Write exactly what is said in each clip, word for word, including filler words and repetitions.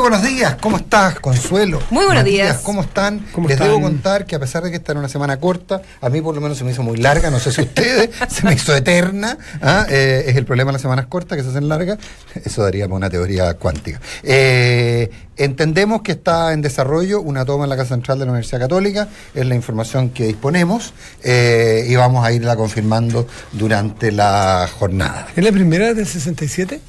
buenos días, ¿cómo estás, Consuelo? Muy buenos Matías, días. ¿Cómo están? ¿Cómo Les están? debo contar que a pesar de que esta era una semana corta, a mí por lo menos se me hizo muy larga, no sé si ustedes, se me hizo eterna. ¿ah? Eh, es el problema de las semanas cortas, que se hacen largas. Eso daría para una teoría cuántica. Eh, entendemos que está en desarrollo una toma en la Casa Central de la Universidad Católica, es la información que disponemos, eh, y vamos a irla confirmando durante la jornada. ¿Es la primera del sesenta y siete?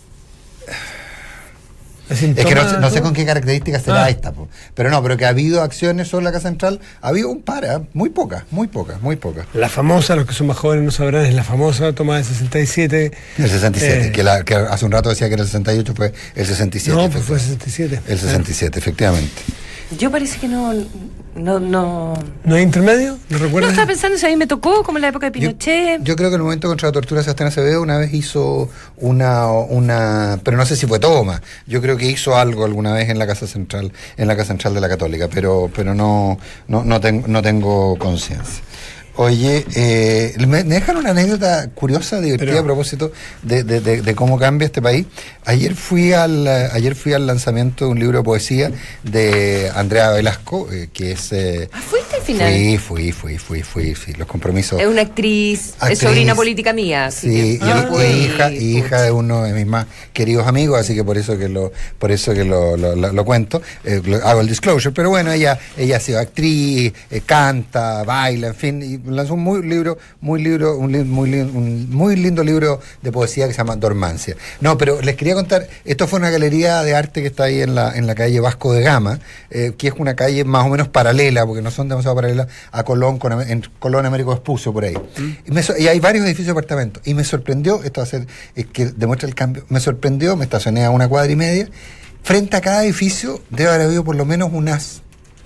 Es que no, no sé con qué características será Ah. esta, po. Pero no, pero que ha habido acciones sobre la Casa Central, ha habido un par, ¿eh? muy pocas, muy pocas, muy pocas. La famosa, los que son más jóvenes no sabrán, es la famosa toma del sesenta y siete. El sesenta y siete, Eh, que, la, que hace un rato decía que era el sesenta y ocho, fue el sesenta y siete. No, pues fue el sesenta y siete. El sesenta y siete, efectivamente. Yo parece que no, no, no. ¿No hay intermedio? ¿No No recuerdas? estaba pensando si a mí me tocó, como en la época de Pinochet. Yo, yo creo que el Movimiento contra la Tortura, Sebastián Acevedo una vez hizo una, una, pero no sé si fue toma, yo creo que hizo algo alguna vez en la Casa Central, en la Casa Central de la Católica, pero, pero no, no, no, tengo, no tengo conciencia. Oye, eh, me, me dejan una anécdota curiosa, divertida, Pero- a propósito de, de, de, de cómo cambia este país. Ayer fui al eh, ayer fui al lanzamiento de un libro de poesía de Andrea Velasco, eh, que es... Eh, Ah, ¿fuiste al final? fui, fui, fui, fui, fui, fui, los compromisos... Es una actriz, Actriz. es sobrina política mía. Así Sí, que- y, Ah, y uy, hija, y hija pucha. de uno de mis más queridos amigos, así que por eso que lo, por eso que lo, lo, lo- lo cuento, eh, lo- hago el disclosure, pero bueno, ella, ella ha sido actriz, eh, canta, baila, en fin, y lanzó un muy libro, muy libro, un, li- muy, li- un muy lindo libro de poesía que se llama Dormancia. No, pero les quería contar, esto fue una galería de arte que está ahí en la, en la calle Vasco de Gama, eh, que es una calle más o menos paralela, porque no son demasiado paralelas a Colón, con, Am- en Colón Américo Vespucio, por ahí. Y, me so- y hay varios edificios de apartamentos. Y me sorprendió, esto va a ser, es que demuestra el cambio, me sorprendió, me estacioné a una cuadra y media, frente a cada edificio debe haber habido por lo menos unas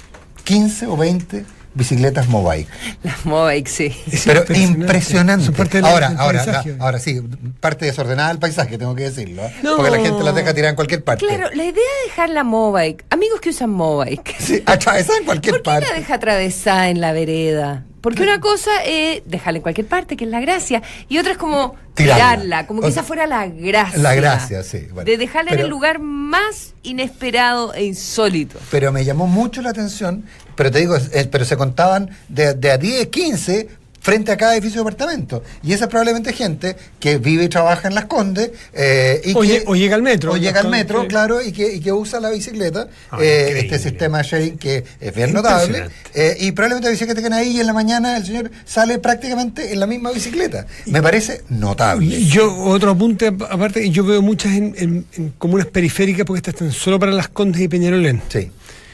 quince o veinte bicicletas Mobike. Las Mobike, sí. Es Pero impresionante. impresionante. Son parte del- ahora, del ahora, paisaje. la- ahora sí, parte desordenada del paisaje, tengo que decirlo. ¿eh? No. Porque la gente las deja tirar en cualquier parte. Claro, la idea de dejar la Mobike, amigos que usan Mobike, Sí, atravesada en cualquier ¿por qué parte. la deja atravesada en la vereda? Porque una cosa es dejarla en cualquier parte, que es la gracia, y otra es como Tirarla. tirarla, como O que sea, esa fuera la gracia. la gracia, sí, bueno. de dejarla Pero- en el lugar más inesperado e insólito. Pero me llamó mucho la atención, pero te digo, eh, pero se contaban de, de a diez, quince frente a cada edificio de apartamento. Y esa es probablemente gente que vive y trabaja en Las Condes. Eh, y O que, lle- o llega al metro. O llega al metro, Sí. claro, y que, y que usa la bicicleta. Ah, eh, increíble. este sistema de sharing que es bien notable. Impresionante. Eh, y probablemente la bicicleta que ahí y en la mañana el señor sale prácticamente en la misma bicicleta. Me parece notable. Y Yo, otro apunte ap- aparte, yo veo muchas en, en- en comunas periféricas porque estas están solo para Las Condes y Peñalolén. Sí.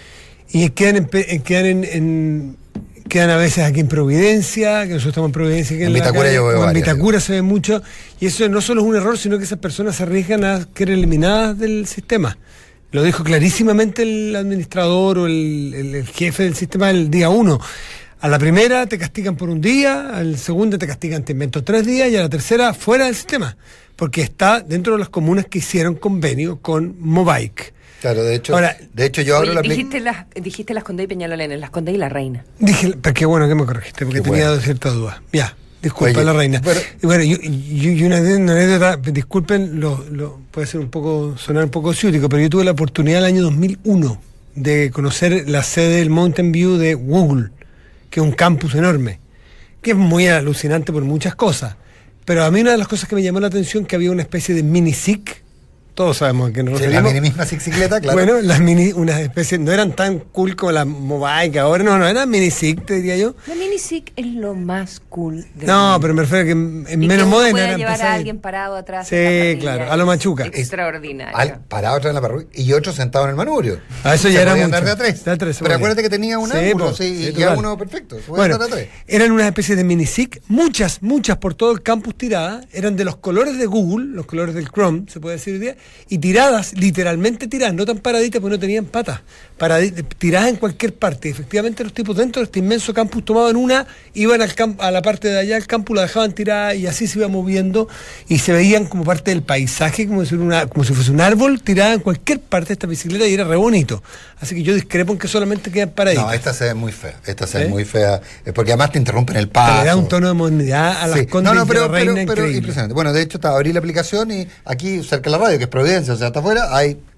Y quedan, en, pe- en- quedan en, en- quedan a veces aquí en Providencia, que nosotros estamos en Providencia, que En la Vitacura calle, yo veo o en varias, Vitacura se ve mucho, y eso no solo es un error, sino que esas personas se arriesgan a quedar eliminadas del sistema. Lo dijo clarísimamente el administrador o el, el- el jefe del sistema el día uno. A la primera te castigan por un día, al segundo te castigan, te invento tres días, y a la tercera fuera del sistema, porque está dentro de las comunas que hicieron convenio con Mobike. Claro, de hecho, Ahora, de hecho yo abro Oye, la pli- dijiste, las, dijiste las Conde y Peñalolén, las Conde y la Reina. Dije, pero qué bueno que me corregiste, porque Qué tenía bueno. ciertas dudas. Ya, disculpa Oye, la reina. pero- y bueno, y, y- y una, una anécdota, disculpen, lo, lo- puede ser un poco, sonar un poco ciútico, pero yo tuve la oportunidad el año dos mil uno de conocer la sede del Mountain View de Google, que es un campus enorme, que es muy alucinante por muchas cosas. Pero a mí una de las cosas que me llamó la atención que había una especie de mini S I C, todos sabemos a qué nos Sí, la referimos. mini misma bicicleta, claro. Bueno, las mini, unas especies, no eran tan cool como las Mobike ahora, no, no, eran mini S I C, te diría yo. La mini S I C es lo más cool del No, mundo. pero me refiero a que en, en Y menos que uno moderna pueda eran llevar a pesadas. alguien parado atrás. Sí, en la parrilla, claro, a lo es Machuca. Extraordinario. Al, parado atrás en la parrilla y otro sentado en el manubrio. Ah, eso Se ya era podía mucho. andar de a tres. De a tres se Pero podía. acuérdate que tenía un Sí, ángulo, po, sí, sí, y total. ya uno perfecto. Se podía Bueno, andar de a tres. eran una especie de mini S I C, muchas, muchas por todo el campus tiradas, eran de los colores de Google, los colores del Chrome, se puede decir hoy día, y tiradas, literalmente tiradas, no tan paraditas porque no tenían patas, paradi- tiradas en cualquier parte. Y efectivamente los tipos dentro de este inmenso campus tomaban una, iban al camp- a la parte de allá del campus, la dejaban tirada y así se iba moviendo y se veían como parte del paisaje, como si, una, como si fuese un árbol tirada en cualquier parte de esta bicicleta y era re bonito. Así que yo discrepo en que solamente quedan paraditas. No, esta se ve muy fea. Esta se ve ¿Eh? muy fea. eh, Porque además te interrumpen el Pero paso. le da un tono de modernidad a las Sí. Condes No, no, y pero, a la Reina pero, pero increíble. impresionante. Bueno, de hecho, está, abrí la aplicación y aquí cerca de la radio, que es Providencia, o sea, hasta afuera, hay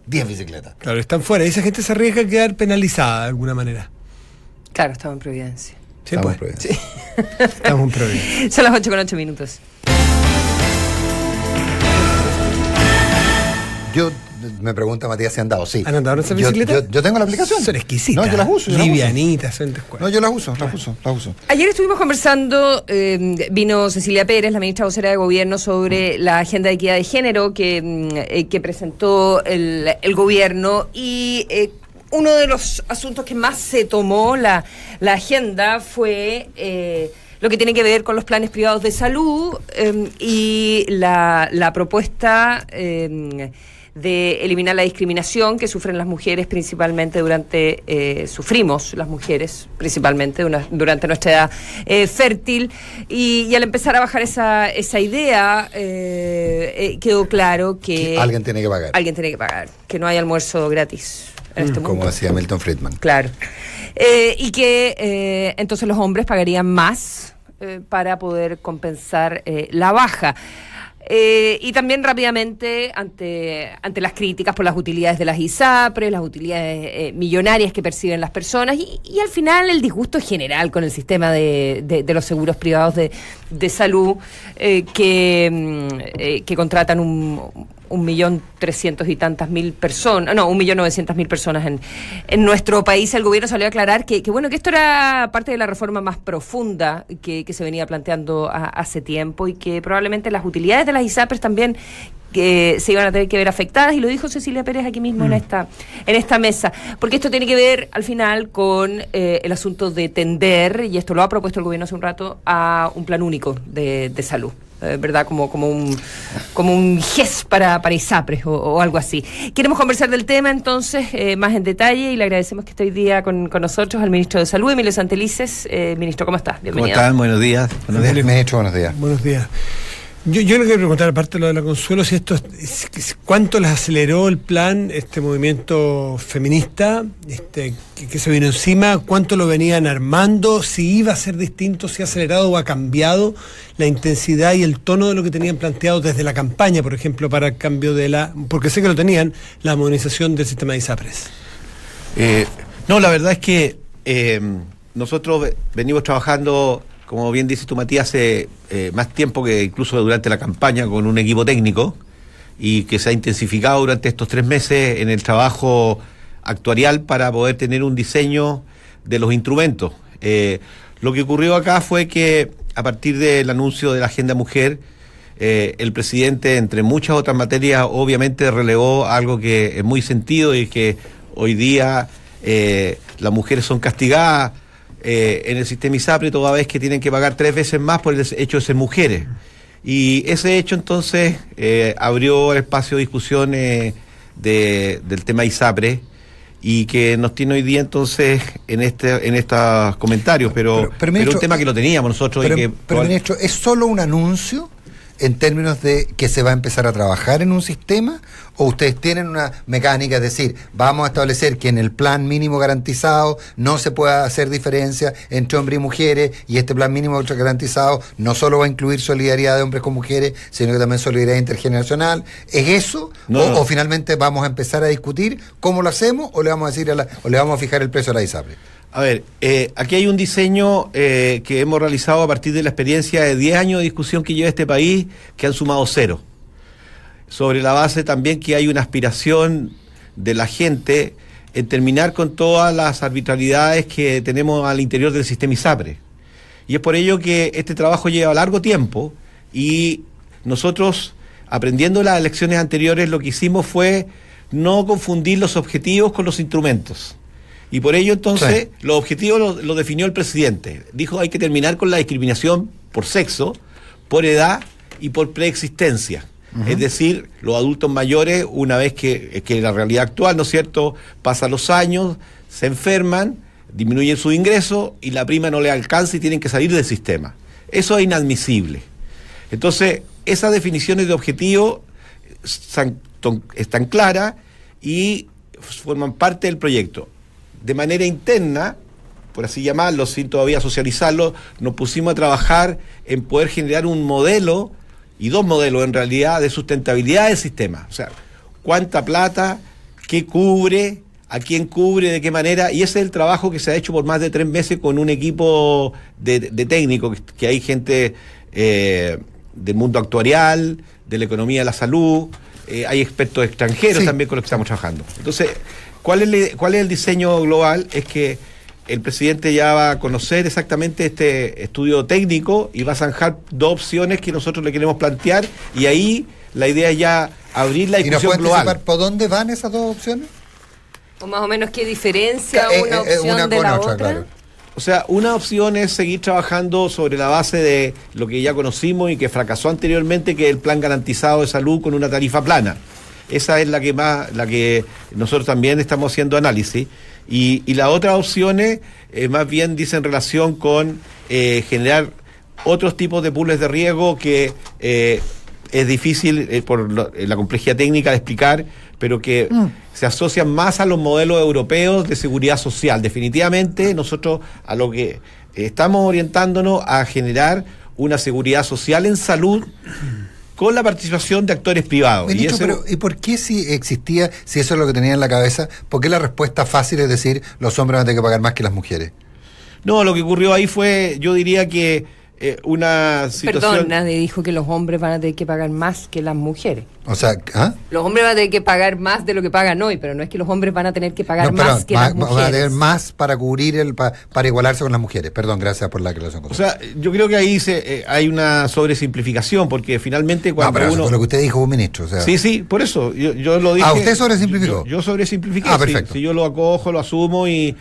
diez bicicletas. Claro, están fuera. Y esa gente se arriesga a quedar penalizada de alguna manera. Claro, estamos en Providencia. Sí, Estamos pues. en Providencia. Sí. Estamos en Providencia. Son las ocho con ocho minutos. Yo, me pregunta Matías si han dado, sí. ¿Han andado en esa Yo- bicicleta? Yo, yo tengo la aplicación. Son exquisitas. No, yo las uso. Yo las uso. Livianitas, son de No, yo las uso, las uso, las uso. Ayer estuvimos conversando, eh, vino Cecilia Pérez, la ministra vocera de Gobierno, sobre la agenda de equidad de género que, mm, eh, que presentó el, el gobierno y eh, uno de los asuntos que más se tomó la, la agenda fue eh, lo que tiene que ver con los planes privados de salud eh, y la, la propuesta eh, de eliminar la discriminación que sufren las mujeres principalmente durante, eh, sufrimos las mujeres principalmente una, durante nuestra edad eh, fértil y, y al empezar a bajar esa, esa idea eh, eh, quedó claro que, Que alguien tiene que pagar. alguien tiene que pagar, que no hay almuerzo gratis en este mundo. Como decía Milton Friedman. Claro. Eh, y que eh, entonces los hombres pagarían más eh, para poder compensar eh, la baja. Eh, y también rápidamente, ante, ante las críticas por las utilidades de las ISAPRES, las utilidades eh, millonarias que perciben las personas y, y al final el disgusto general con el sistema de, de, de los seguros privados de, de salud eh, que, mm, eh, que contratan un... un millón trescientos y tantas mil personas, no, un millón novecientas mil personas en, en nuestro país. El gobierno salió a aclarar que, que bueno, que esto era parte de la reforma más profunda que, que se venía planteando a, hace tiempo y que probablemente las utilidades de las ISAPRES también que se iban a tener que ver afectadas, y lo dijo Cecilia Pérez aquí mismo mm. en esta en esta mesa, porque esto tiene que ver al final con eh, el asunto de tender, y esto lo ha propuesto el gobierno hace un rato, a un plan único de, de salud. Eh, ¿verdad? Como, como un como un G E S para, para ISAPRES o, o algo así. Queremos conversar del tema entonces eh, más en detalle y le agradecemos que esté hoy día con, con nosotros al ministro de Salud, Emilio Santelices. Eh, ministro, ¿cómo estás? Bienvenido. ¿Cómo están? Buenos días. Buenos días, ministro, buenos días. Buenos días. Yo, yo le quiero preguntar, aparte de lo de la Consuelo, si esto es, es, cuánto les aceleró el plan, este movimiento feminista, este que, que se vino encima, cuánto lo venían armando, si iba a ser distinto, si ha acelerado o ha cambiado la intensidad y el tono de lo que tenían planteado desde la campaña, por ejemplo, para el cambio de la, porque sé que lo tenían, la modernización del sistema de ISAPRES. Eh, no, la verdad es que eh, nosotros venimos trabajando, como bien dices tú, Matías, hace eh, más tiempo que incluso durante la campaña con un equipo técnico y que se ha intensificado durante estos tres meses en el trabajo actuarial para poder tener un diseño de los instrumentos. Eh, lo que ocurrió acá fue que a partir del anuncio de la Agenda Mujer, eh, el presidente, entre muchas otras materias, obviamente relevó algo que es muy sentido y que hoy día eh, las mujeres son castigadas Eh, en el sistema ISAPRE toda vez que tienen que pagar tres veces más por el hecho de ser mujeres. Y ese hecho entonces eh, abrió el espacio de discusión eh, de, del tema ISAPRE y que nos tiene hoy día entonces en este en estos comentarios, pero, pero, pero, ministro, pero un tema que lo teníamos nosotros. Pero, y que, pero por... ministro, ¿es solo un anuncio en términos de que se va a empezar a trabajar en un sistema, o ustedes tienen una mecánica, es decir, vamos a establecer que en el plan mínimo garantizado no se pueda hacer diferencia entre hombres y mujeres, y este plan mínimo garantizado no solo va a incluir solidaridad de hombres con mujeres, sino que también solidaridad intergeneracional? ¿Es eso? No, o, no. ¿O finalmente vamos a empezar a discutir cómo lo hacemos, o le vamos a decir a la, o le vamos a fijar el precio a la ISAPRE? A ver, eh, aquí hay un diseño eh, que hemos realizado a partir de la experiencia de diez años de discusión que lleva este país, que han sumado cero. Sobre la base también que hay una aspiración de la gente en terminar con todas las arbitrariedades que tenemos al interior del sistema ISAPRE. Y es por ello que este trabajo lleva largo tiempo y nosotros, aprendiendo las lecciones anteriores, lo que hicimos fue no confundir los objetivos con los instrumentos. Y por ello, entonces, sí. los objetivos los lo definió el presidente. Dijo, hay que terminar con la discriminación por sexo, por edad y por preexistencia. Uh-huh. Es decir, los adultos mayores, una vez que, que la realidad actual, ¿no es cierto?, pasan los años, se enferman, disminuyen su ingreso y la prima no le alcanza y tienen que salir del sistema. Eso es inadmisible. Entonces, esas definiciones de objetivos están, están claras y forman parte del proyecto. De manera interna, por así llamarlo, sin todavía socializarlo, nos pusimos a trabajar en poder generar un modelo, y dos modelos en realidad, de sustentabilidad del sistema. O sea, cuánta plata qué cubre, a quién cubre, de qué manera, y ese es el trabajo que se ha hecho por más de tres meses con un equipo de, de técnicos, que, que hay gente eh, del mundo actuarial, de la economía de la salud, eh, hay expertos extranjeros sí. también con los que estamos trabajando. Entonces, ¿cuál es, el, ¿cuál es el diseño global? Es que el presidente ya va a conocer exactamente este estudio técnico y va a zanjar dos opciones que nosotros le queremos plantear, y ahí la idea es ya abrir la discusión ¿Y nos global. ¿Por dónde van esas dos opciones? O más o menos qué diferencia Ca- una eh, eh, opción una de con la otra, otra. claro. O sea, una opción es seguir trabajando sobre la base de lo que ya conocimos y que fracasó anteriormente, que es el plan garantizado de salud con una tarifa plana. Esa es la que más, la que nosotros también estamos haciendo análisis. Y, y las otras opciones eh, más bien dicen relación con eh, generar otros tipos de pools de riesgo que eh, es difícil eh, por lo, eh, la complejidad técnica de explicar, pero que mm. se asocian más a los modelos europeos de seguridad social. Definitivamente nosotros a lo que estamos orientándonos a generar una seguridad social en salud con la participación de actores privados. Bien y, dicho, ese... pero ¿y por qué si existía, si eso es lo que tenía en la cabeza, por qué la respuesta fácil es decir los hombres van a tener que pagar más que las mujeres? No, lo que ocurrió ahí fue, yo diría que eh, una situación... Perdón, nadie dijo que los hombres van a tener que pagar más que las mujeres. O sea, ¿ah? Los hombres van a tener que pagar más de lo que pagan hoy, pero no es que los hombres van a tener que pagar No, perdón, más que ma- las mujeres. van a tener más para cubrir, el pa- para igualarse con las mujeres. Perdón, gracias por la aclaración. O sea, yo creo que ahí se, eh, hay una sobresimplificación, porque finalmente cuando no, pero eso uno... fue lo que usted dijo, un ministro. O sea... Sí, sí, por eso, yo, yo lo dije... Ah, ¿usted sobresimplificó? Yo, yo sobresimplifiqué, ah, sí, perfecto. sí, yo lo acojo, lo asumo y,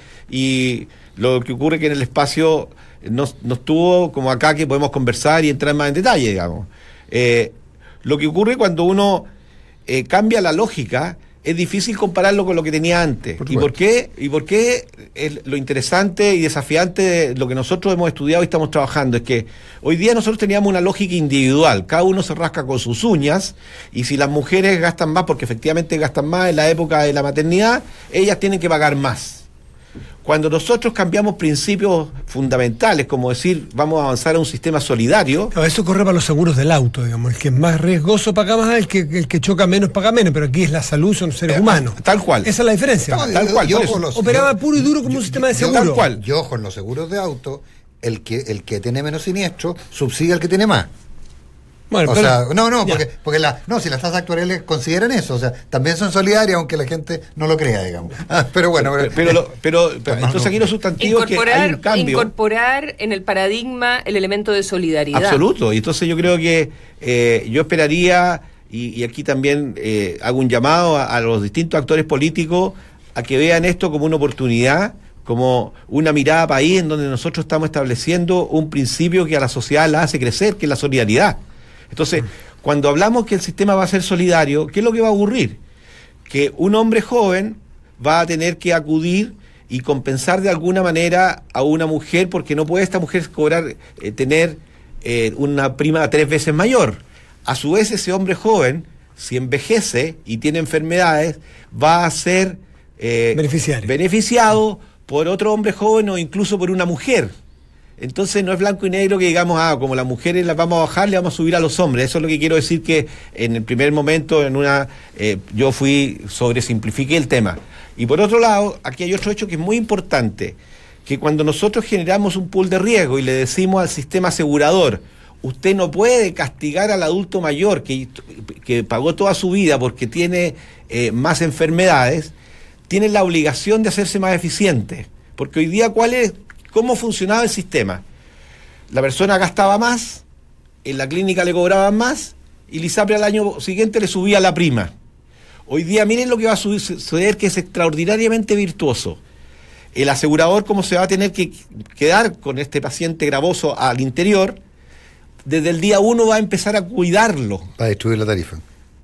y lo que ocurre es que en el espacio no, no estuvo como acá que podemos conversar y entrar más en detalle, digamos. Eh, lo que ocurre cuando uno eh, cambia la lógica, es difícil compararlo con lo que tenía antes. Por ¿Y por qué? ¿Y por qué es lo interesante y desafiante de lo que nosotros hemos estudiado y estamos trabajando? Es que hoy día nosotros teníamos una lógica individual, cada uno se rasca con sus uñas, y si las mujeres gastan más, porque efectivamente gastan más en la época de la maternidad, ellas tienen que pagar más. Cuando nosotros cambiamos principios fundamentales, como decir, vamos a avanzar a un sistema solidario... No, eso corre para los seguros del auto, digamos. El que es más riesgoso paga más, el que, el que choca menos paga menos, pero aquí es la salud, son seres Eh, humanos. Tal cual. Esa es la diferencia. No, tal yo- cual, yo por eso. con los- Operaba yo- puro y duro como un sistema de yo- seguro. tal cual. Yo con los seguros de auto, el que el que tiene menos siniestro subsidia al que tiene más. Bueno, O pero- sea, no, no, ya. porque, porque la, no, si las tasas actuariales consideran eso, o sea, también son solidarias, aunque la gente no lo crea, digamos. Ah, pero bueno, Pero, pero, lo- pero- pero no, entonces no. aquí los sustantivos que hay Incorporar, un cambio incorporar en el paradigma el elemento de solidaridad. absoluto. Y entonces yo creo que eh, yo esperaría, y, y aquí también eh, hago un llamado a, a los distintos actores políticos a que vean esto como una oportunidad, como una mirada país en donde nosotros estamos estableciendo un principio que a la sociedad la hace crecer, que es la solidaridad. Entonces, cuando hablamos que el sistema va a ser solidario, ¿qué es lo que va a ocurrir? Que un hombre joven va a tener que acudir y compensar de alguna manera a una mujer, porque no puede esta mujer cobrar, eh, tener eh, una prima tres veces mayor. A su vez, ese hombre joven, si envejece y tiene enfermedades, va a ser eh, Beneficiario. beneficiado por otro hombre joven o incluso por una mujer. Entonces no es blanco y negro que digamos, ah, como las mujeres las vamos a bajar, le vamos a subir a los hombres. Eso es lo que quiero decir, que en el primer momento, en una eh, yo fui, sobresimplifiqué el tema. Y por otro lado, aquí hay otro hecho que es muy importante, que cuando nosotros generamos un pool de riesgo y le decimos al sistema asegurador, usted no puede castigar al adulto mayor que, que pagó toda su vida porque tiene eh, más enfermedades, tiene la obligación de hacerse más eficiente. Porque hoy día, ¿cuál es? ¿Cómo funcionaba el sistema? La persona gastaba más, en la clínica le cobraban más, y el ISAPRE al año siguiente le subía la prima. Hoy día miren lo que va a suceder, que es extraordinariamente virtuoso. El asegurador, como se va a tener que quedar con este paciente gravoso al interior, desde el día uno va a empezar a cuidarlo. para distribuir la tarifa.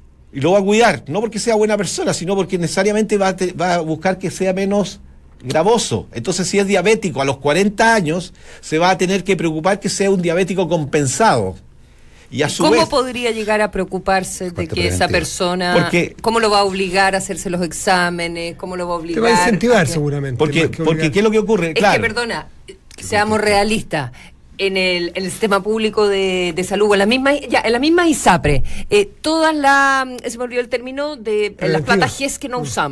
Y lo va a cuidar, no porque sea buena persona, sino porque necesariamente va a, te, va a buscar que sea menos gravoso. Entonces, si es diabético a los cuarenta años, se va a tener que preocupar que sea un diabético compensado. Y a su ¿Cómo vez, podría llegar a preocuparse de Corte que esa preventivo. persona, Porque- cómo lo va a obligar a hacerse los exámenes, cómo lo va a Te obligar? va a incentivar a que- seguramente. porque, más que porque obligar. ¿qué es lo que ocurre? Es Claro. que, perdona, seamos realistas. En el, en el sistema público de, de salud, en la misma, ya, en la misma ISAPRE, eh, todas las, se me olvidó el término, de eh, las Preventivas. platas G E S que no usamos.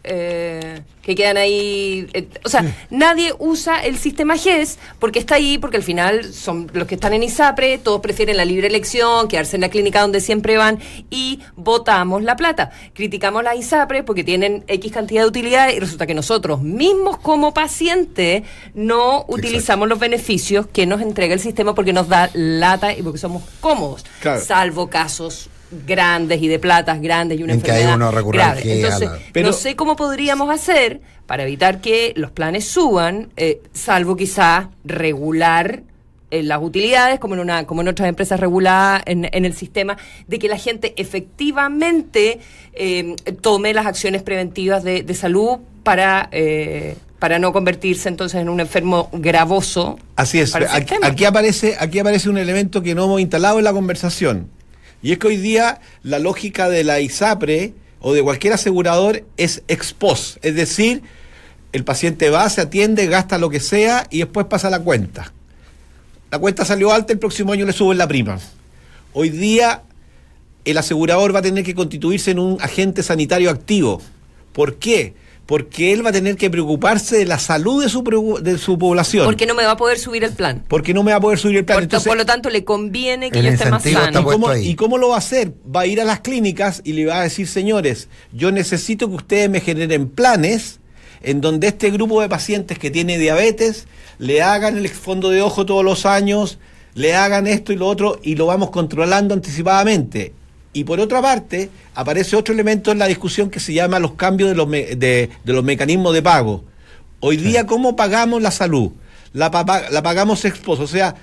eh, que quedan ahí. Eh, o sea, sí. Nadie usa el sistema G E S porque está ahí, porque al final son los que están en ISAPRE, todos prefieren la libre elección, quedarse en la clínica donde siempre van y botamos la plata. Criticamos las ISAPRE porque tienen X cantidad de utilidades y resulta que nosotros mismos como pacientes no utilizamos Exacto. los beneficios que nos entrega el sistema porque nos da lata y porque somos cómodos, claro. salvo casos grandes y de platas grandes y una en enfermedad que hay uno recurrente grave. Entonces, la... Pero... no sé cómo podríamos hacer para evitar que los planes suban, eh, salvo quizá regular eh, las utilidades, como en una como en otras empresas reguladas en, en el sistema, de que la gente efectivamente eh, tome las acciones preventivas de, de salud para... Eh, para no convertirse entonces en un enfermo gravoso. Así es. Aquí, aquí aparece aquí aparece un elemento que no hemos instalado en la conversación. Y es que hoy día la lógica de la ISAPRE o de cualquier asegurador es ex post. Es decir, el paciente va, se atiende, gasta lo que sea y después pasa la cuenta. La cuenta salió alta, el próximo año le suben la prima. Hoy día el asegurador va a tener que constituirse en un agente sanitario activo. ¿Por qué? Porque él va a tener que preocuparse de la salud de su de su población. Porque no me va a poder subir el plan. Porque no me va a poder subir el plan. Por, Entonces, por lo tanto, le conviene que yo esté más sano. ¿Y cómo, ¿Y cómo lo va a hacer? Va a ir a las clínicas y le va a decir, señores, yo necesito que ustedes me generen planes en donde este grupo de pacientes que tiene diabetes le hagan el fondo de ojo todos los años, le hagan esto y lo otro, y lo vamos controlando anticipadamente. Y por otra parte, aparece otro elemento en la discusión que se llama los cambios de los, me, de, de los mecanismos de pago. Hoy día, sí. ¿Cómo pagamos la salud? La, la pagamos ex post, o sea,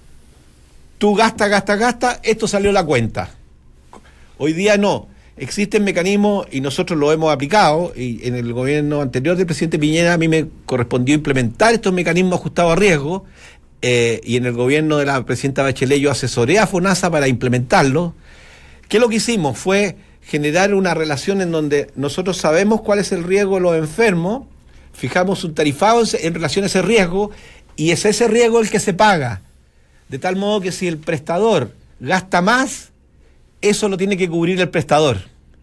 tú gasta, gasta, gasta, esto salió la cuenta. Hoy día no. Existen mecanismos, y nosotros lo hemos aplicado, y en el gobierno anterior del presidente Piñera a mí me correspondió implementar estos mecanismos ajustados a riesgo, eh, y en el gobierno de la presidenta Bachelet yo asesoré a FONASA para implementarlo. ¿Qué lo que hicimos? Fue generar una relación en donde nosotros sabemos cuál es el riesgo de los enfermos, fijamos un tarifado en relación a ese riesgo, y es ese riesgo el que se paga. De tal modo que si el prestador gasta más, eso lo tiene que cubrir el prestador.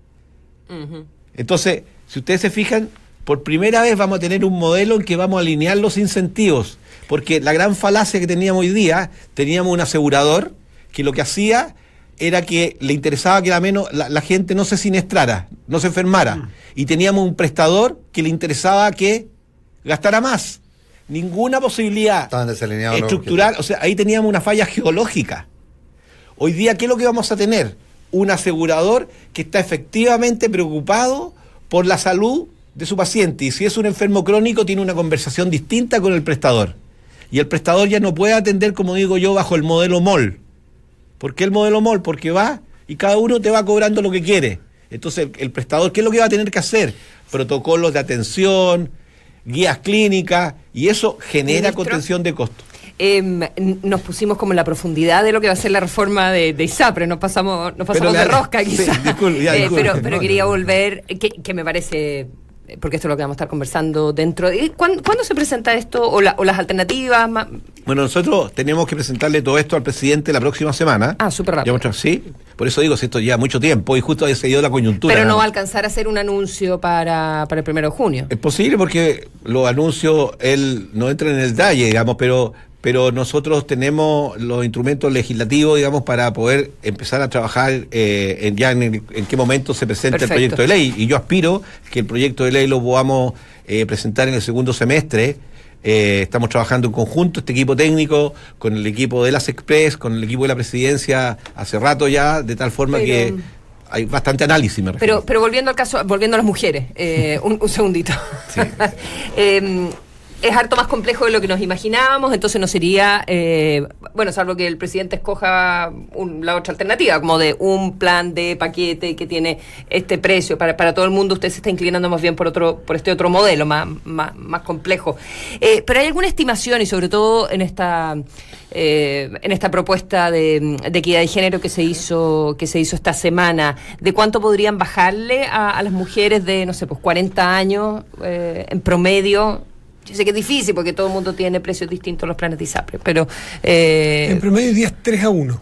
Uh-huh. Entonces, si ustedes se fijan, por primera vez vamos a tener un modelo en que vamos a alinear los incentivos, porque la gran falacia que teníamos hoy día, teníamos un asegurador que lo que hacía era que le interesaba que la, menos, la, la gente no se siniestrara, no se enfermara. Mm. Y teníamos un prestador que le interesaba que gastara más. Ninguna posibilidad estructural, o sea, ahí teníamos una falla geológica. Hoy día, ¿qué es lo que vamos a tener? Un asegurador que está efectivamente preocupado por la salud de su paciente. Y si es un enfermo crónico, tiene una conversación distinta con el prestador. Y el prestador ya no puede atender, como digo yo, bajo el modelo M O L. ¿Por qué el modelo M O L? Porque va y cada uno te va cobrando lo que quiere. Entonces, el, el prestador, ¿qué es lo que va a tener que hacer? Protocolos de atención, guías clínicas, y eso genera Ministro, contención de costos. Eh, nos pusimos como en la profundidad de lo que va a ser la reforma de, de ISAPRE, nos pasamos, nos pasamos de rosca quizás. Sí, disculpe, ya, disculpe, eh, pero, pero no, quería no, volver, que, que me parece... porque esto es lo que vamos a estar conversando dentro de... ¿Cuándo, ¿cuándo se presenta esto? ¿O, la, o las alternativas? Más? Bueno, nosotros tenemos que presentarle todo esto al presidente la próxima semana. Ah, súper rápido. Ya, sí, por eso digo, si esto lleva mucho tiempo y justo se dio la coyuntura. Pero no va a alcanzar a hacer un anuncio para, para el primero de junio. Es posible porque los anuncios, él no entra en el detalle, digamos, pero... pero nosotros tenemos los instrumentos legislativos, digamos, para poder empezar a trabajar eh, en ya en, el, en qué momento se presenta Perfecto. El proyecto de ley. Y yo aspiro que el proyecto de ley lo podamos eh, presentar en el segundo semestre. Eh, estamos trabajando en conjunto, este equipo técnico, con el equipo de las Express, con el equipo de la presidencia, hace rato ya, de tal forma pero... que... hay bastante análisis, me refiero. Pero, pero volviendo al caso, volviendo a las mujeres, eh, un, un segundito. Sí. eh, Es harto más complejo de lo que nos imaginábamos, entonces no sería, eh, bueno, salvo que el presidente escoja un, la otra alternativa, como de un plan de paquete que tiene este precio para, para todo el mundo. Usted se está inclinando más bien por otro, por este otro modelo más, más, más complejo. Eh, pero hay alguna estimación, y sobre todo en esta eh, en esta propuesta de, de equidad de género que se hizo, que se hizo esta semana, de cuánto podrían bajarle a, a las mujeres de, no sé, pues cuarenta años eh, en promedio. Yo sé que es difícil porque todo el mundo tiene precios distintos en los planes de ISAPRE, pero... Eh, en promedio diez, tres a uno.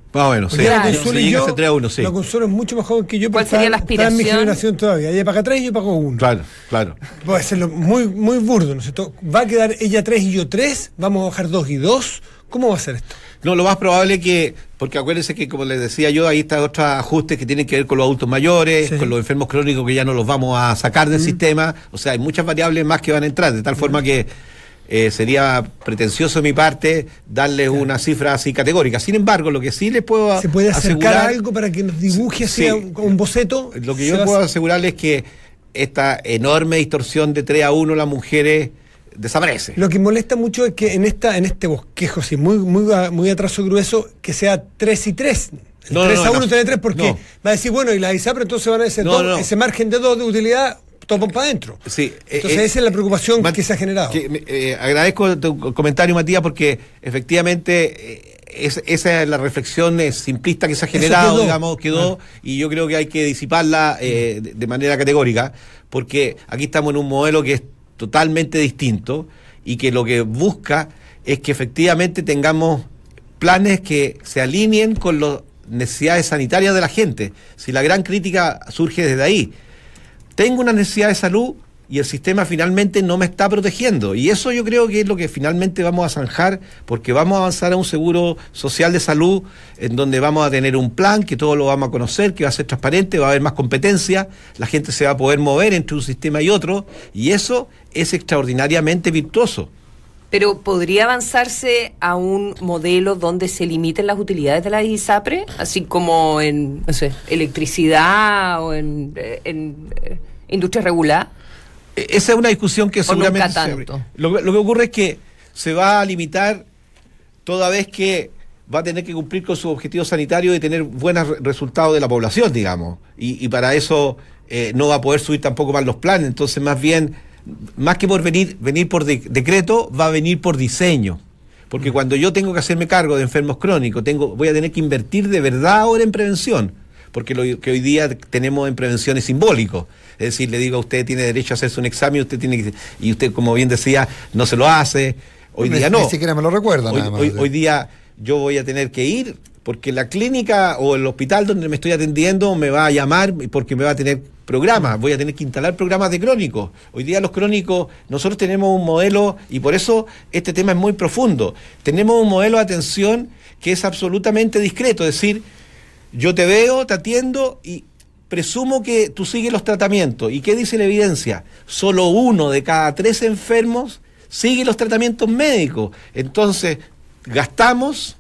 Más o menos, sí. Porque la Claro. Consuelo Sí, y llega a yo, ser tres a uno, sí. la Consuelo es mucho más joven que yo, ¿Cuál pero sería la está- está en mi aspiración? generación todavía. Ella paga tres y yo pago uno. Claro, claro. Puede hacerlo muy, muy burdo, ¿no es cierto? ¿Va a quedar ella tres y yo tres? ¿Vamos a bajar dos y dos? ¿Cómo va a ser esto? No, lo más probable que, porque acuérdense que, como les decía yo, ahí están otros ajustes que tienen que ver con los adultos mayores, Sí. con los enfermos crónicos que ya no los vamos a sacar del sistema. O sea, hay muchas variables más que van a entrar, de tal forma que eh, sería pretencioso de mi parte darles una cifra así categórica. Sin embargo, lo que sí les puedo ¿Se puede acercar asegurar, a algo para que nos dibuje así Sí. a un, un boceto? Lo que Se yo va a puedo hacer- asegurarles es que esta enorme distorsión de tres a uno las mujeres desaparece. Lo que molesta mucho es que en esta en este bosquejo, así, muy, muy, a- muy a trazo grueso, que sea tres y tres. El No, no, tres no, a uno no. tiene tres porque No. va a decir, bueno, y la ISAPRE entonces van a ese, No, dos- no. ese margen de dos de utilidad, topan para adentro. Sí, Entonces eh, esa es la preocupación Mat- que se ha generado. que, eh, agradezco tu comentario, Matías, porque efectivamente eh, es- esa es la reflexión eh, simplista que se ha Eso generado, quedó. digamos, quedó, y yo creo que hay que disiparla eh, de, de manera categórica, porque aquí estamos en un modelo que es totalmente distinto y que lo que busca es que efectivamente tengamos planes que se alineen con las necesidades sanitarias de la gente. Si la gran crítica surge desde ahí, tengo una necesidad de salud y el sistema finalmente no me está protegiendo. Y eso yo creo que es lo que finalmente vamos a zanjar, porque vamos a avanzar a un seguro social de salud en donde vamos a tener un plan que todos lo vamos a conocer, que va a ser transparente, va a haber más competencia, la gente se va a poder mover entre un sistema y otro, y eso es extraordinariamente virtuoso. Pero ¿podría avanzarse a un modelo donde se limiten las utilidades de la ISAPRE? Así como en, no sé, electricidad o en, eh, en eh, industria regular. E- Esa es una discusión que O seguramente nunca se abre. tanto. Lo, que- lo que ocurre es que se va a limitar toda vez que va a tener que cumplir con su objetivo sanitario y tener buenos re- resultados de la población, digamos. Y, y para eso eh, no va a poder subir tampoco más los planes. Entonces, más bien, más que por venir, venir por de- decreto, va a venir por diseño. Porque cuando yo tengo que hacerme cargo de enfermos crónicos, tengo, voy a tener que invertir de verdad ahora en prevención. Porque lo que hoy día tenemos en prevención es simbólico. Es decir, le digo a usted tiene derecho a hacerse un examen, usted tiene que, y usted, como bien decía, no se lo hace. Hoy Ni- día no. Ni siquiera me lo recuerdo, Hoy, nada más. hoy- hoy día yo voy a tener que ir porque la clínica o el hospital donde me estoy atendiendo me va a llamar porque me va a tener programas, voy a tener que instalar programas de crónicos. Hoy día los crónicos, nosotros tenemos un modelo, y por eso este tema es muy profundo, tenemos un modelo de atención que es absolutamente discreto, es decir, yo te veo, te atiendo y presumo que tú sigues los tratamientos. ¿Y qué dice la evidencia? Solo uno de cada tres enfermos sigue los tratamientos médicos. Entonces, gastamos,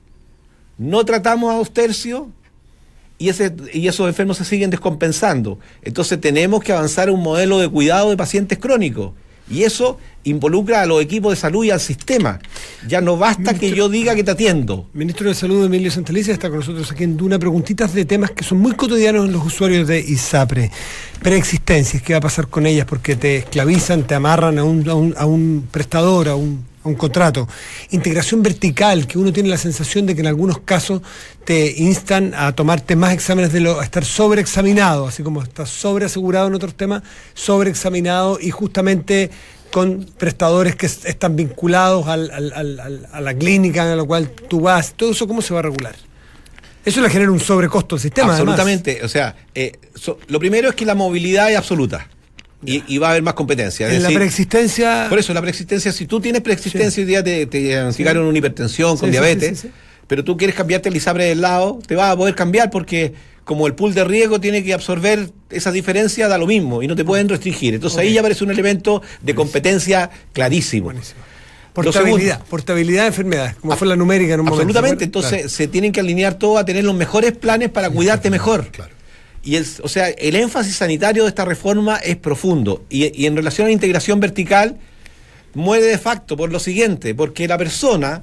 no tratamos a dos tercios y, ese, y esos enfermos se siguen descompensando. Entonces tenemos que avanzar a un modelo de cuidado de pacientes crónicos. Y eso involucra a los equipos de salud y al sistema. Ya no basta que yo diga que te atiendo. Ministro de Salud Emilio Santelices está con nosotros aquí en Duna. Preguntitas de temas que son muy cotidianos en los usuarios de ISAPRE. Preexistencias, ¿qué va a pasar con ellas? Porque te esclavizan, te amarran a un, a un, a un prestador, a un, a un contrato. Integración vertical, que uno tiene la sensación de que en algunos casos te instan a tomarte más exámenes, de lo, a estar sobreexaminado, así como estás sobreasegurado en otros temas, sobreexaminado y justamente con prestadores que es- están vinculados al, al- al- al- a la clínica a la cual tú vas. Todo eso, ¿cómo se va a regular? Eso le genera un sobrecosto al sistema, Absolutamente. O sea, eh, so- lo primero es que la movilidad es absoluta. Y, y va a haber más competencia. además. Es En la decir, preexistencia... por eso, la preexistencia, si tú tienes preexistencia, Sí. hoy día te, te diagnosticaron una hipertensión con Sí, sí, diabetes, sí, sí, sí. pero tú quieres cambiarte el ISAPRE del lado, te vas a poder cambiar porque como el pool de riesgo tiene que absorber esa diferencia, da lo mismo y no te pueden restringir. Entonces ahí Ok. ya aparece un elemento de competencia clarísimo. Buenísimo. Lo Portabilidad, segundo- portabilidad de enfermedades, como fue la numérica en un momento. Absolutamente, ¿se acuerdan? entonces se tienen que alinear todos a tener los mejores planes para cuidarte mejor. Claro. Y el, o sea, el énfasis sanitario de esta reforma es profundo. Y, y en relación a la integración vertical, muere de facto por lo siguiente, porque la persona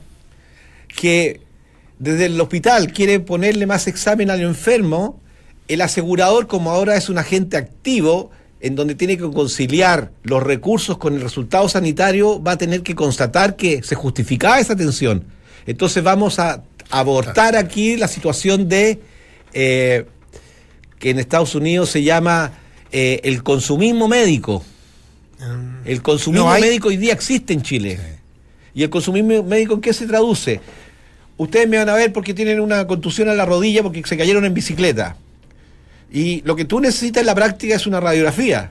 que desde el hospital quiere ponerle más examen al enfermo, el asegurador, como ahora es un agente activo, en donde tiene que conciliar los recursos con el resultado sanitario, va a tener que constatar que se justificaba esa atención. Entonces vamos a abortar aquí la situación de eh, que en Estados Unidos se llama eh, el consumismo médico. El consumismo No hay- médico hoy día existe en Chile. ¿Y el consumismo médico en qué se traduce? ustedes me van a ver porque tienen una contusión en la rodilla porque se cayeron en bicicleta. Y lo que tú necesitas en la práctica es una radiografía.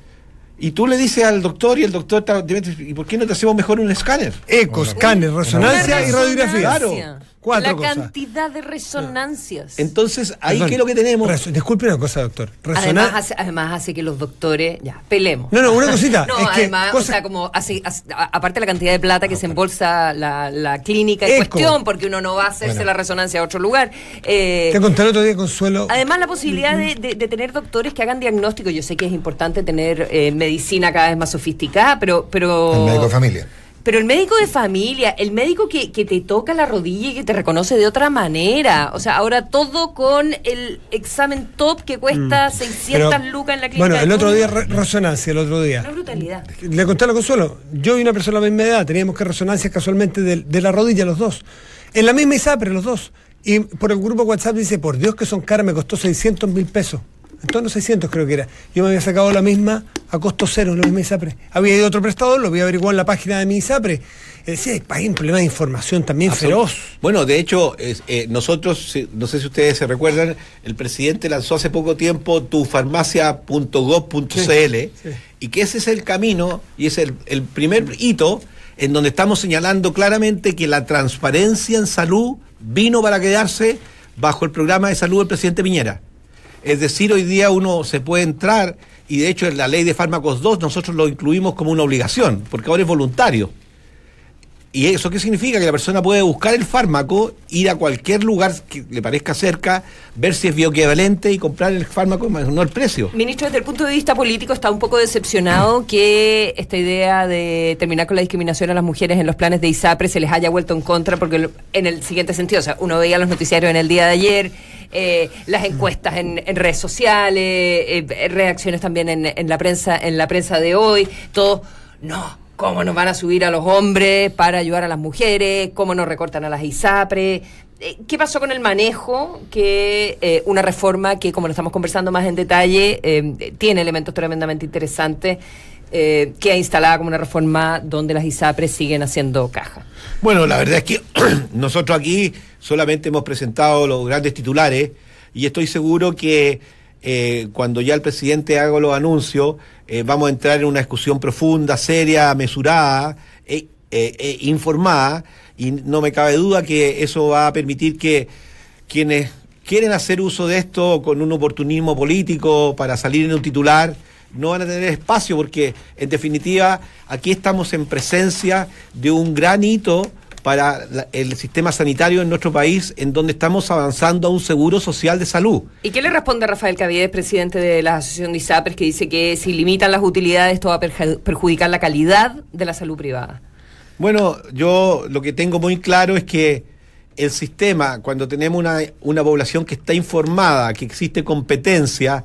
Y tú le dices al doctor y el doctor te dice, ¿y por qué no te hacemos mejor un escáner? Eco, escáner, resonancia Una y radiografía. resonancia. Claro. Cuatro la cosas. cantidad de resonancias. Entonces, ahí Perdón, qué es lo que tenemos. reso- Disculpe una cosa, doctor. Resonar- Además hace, además hace que los doctores, ya, pelemos. No, no, una cosita. No, es que además, cosa- o sea, como hace, hace- a- aparte la cantidad de plata que se embolsa la, la clínica en Eco. cuestión, porque uno no va a hacerse Bueno. la resonancia a otro lugar. Eh, Te conté el otro día, Consuelo. Además, la posibilidad de, de- de tener doctores que hagan diagnóstico. Yo sé que es importante tener eh, medicina cada vez más sofisticada, pero... pero El médico de familia. Pero el médico de familia, el médico que, que te toca la rodilla y que te reconoce de otra manera. O sea, ahora todo con el examen top que cuesta seiscientas Pero, lucas en la clínica. Bueno, de el otro día, Túnez. re- resonancia, el otro día. Una brutalidad. Le conté a la Consuelo, yo y una persona de la misma edad teníamos que resonancias casualmente de, de la rodilla los dos. En la misma ISAPRE los dos. Y por el grupo WhatsApp dice, por Dios que son caras, me costó seiscientos mil pesos. En torno a seiscientos creo que era. Yo me había sacado la misma a costo cero, la misma ISAPRE. Había ido a otro prestador, lo había averiguado en la página de mi ISAPRE. Y decía, hay un problema de información también feroz. Bueno, de hecho, es, eh, nosotros, si- no sé si ustedes se recuerdan, el presidente lanzó hace poco tiempo tu farmacia punto gov punto c l Sí, sí. y que ese es el camino y es el, el primer hito en donde estamos señalando claramente que la transparencia en salud vino para quedarse bajo el programa de salud del presidente Piñera. Es decir, hoy día uno se puede entrar y de hecho en la ley de fármacos dos nosotros lo incluimos como una obligación, porque ahora es voluntario. ¿Y eso qué significa? Que la persona puede buscar el fármaco, ir a cualquier lugar que le parezca cerca, ver si es bioequivalente y comprar el fármaco, no el precio. Ministro, desde el punto de vista político está un poco decepcionado que esta idea de terminar con la discriminación a las mujeres en los planes de ISAPRE se les haya vuelto en contra, porque lo- en el siguiente sentido, o sea, uno veía los noticiarios en el día de ayer, eh, las encuestas en, en redes sociales, eh, reacciones también en, en la prensa, en la prensa de hoy, todo, no. ¿Cómo nos van a subir a los hombres para ayudar a las mujeres? ¿Cómo nos recortan a las ISAPRE? Eh, ¿Qué pasó con el manejo? Que eh, una reforma que, como lo estamos conversando más en detalle, eh, tiene elementos tremendamente interesantes, eh, queda instalada como una reforma donde las ISAPRE siguen haciendo caja. Bueno, la verdad es que nosotros aquí solamente hemos presentado los grandes titulares y estoy seguro que eh, cuando ya el presidente haga los anuncios, eh, vamos a entrar en una discusión profunda, seria, mesurada, e eh, eh, informada, y no me cabe duda que eso va a permitir que quienes quieren hacer uso de esto con un oportunismo político para salir en un titular, no van a tener espacio, porque en definitiva aquí estamos en presencia de un gran hito para la, el sistema sanitario en nuestro país, en donde estamos avanzando a un seguro social de salud. ¿Y qué le responde Rafael Caviedes, presidente de la Asociación de ISAPRES, que dice que si limitan las utilidades esto va a perju- perjudicar la calidad de la salud privada? Bueno, yo lo que tengo muy claro es que el sistema, cuando tenemos una, una población que está informada, que existe competencia,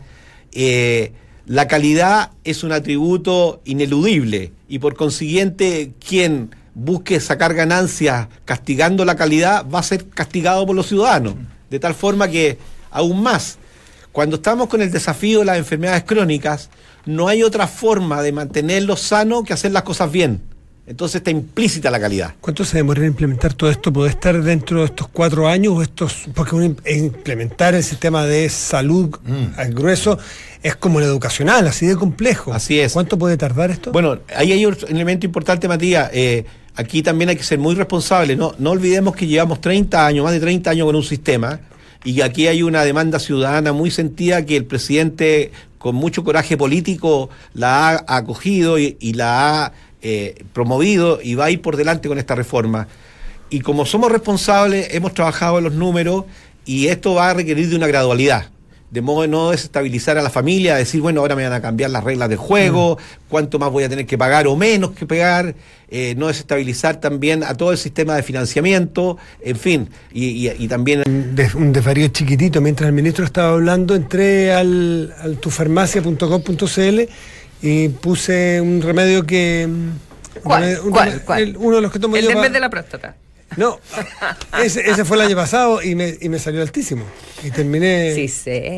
eh, la calidad es un atributo ineludible y por consiguiente quien busque sacar ganancias castigando la calidad va a ser castigado por los ciudadanos, de tal forma que aún más, cuando estamos con el desafío de las enfermedades crónicas, no hay otra forma de mantenerlos sanos que hacer las cosas bien. Entonces está implícita la calidad. ¿Cuánto se demora en implementar todo esto? ¿Puede estar dentro de estos cuatro años o estos? Porque un- implementar el sistema de salud Mm. al grueso es como el educacional, así de complejo. Así es. ¿Cuánto puede tardar esto? Bueno, ahí hay un elemento importante, Matías. Eh, aquí también hay que ser muy responsable. No, no olvidemos que llevamos treinta años, más de treinta años con un sistema, y que aquí hay una demanda ciudadana muy sentida que el presidente, con mucho coraje político, la ha acogido y, y la ha eh, promovido y va a ir por delante con esta reforma. Y como somos responsables, hemos trabajado en los números y esto va a requerir de una gradualidad. De modo de no desestabilizar a la familia, decir, bueno, ahora me van a cambiar las reglas del juego, cuánto más voy a tener que pagar o menos que pagar, eh, no desestabilizar también a todo el sistema de financiamiento, en fin, y, y, y también... De- un desvarío chiquitito. Mientras el ministro estaba hablando, entré al, al tufarmacia punto gov punto c l y puse un remedio que... un ¿Cuál? remedio- un ¿Cuál? remedio- ¿Cuál? el- uno de los que tomo El yo del pa- mes de la próstata. No, ese, ese fue el año pasado y me, y me salió altísimo. Y terminé... Sí sé. no sé,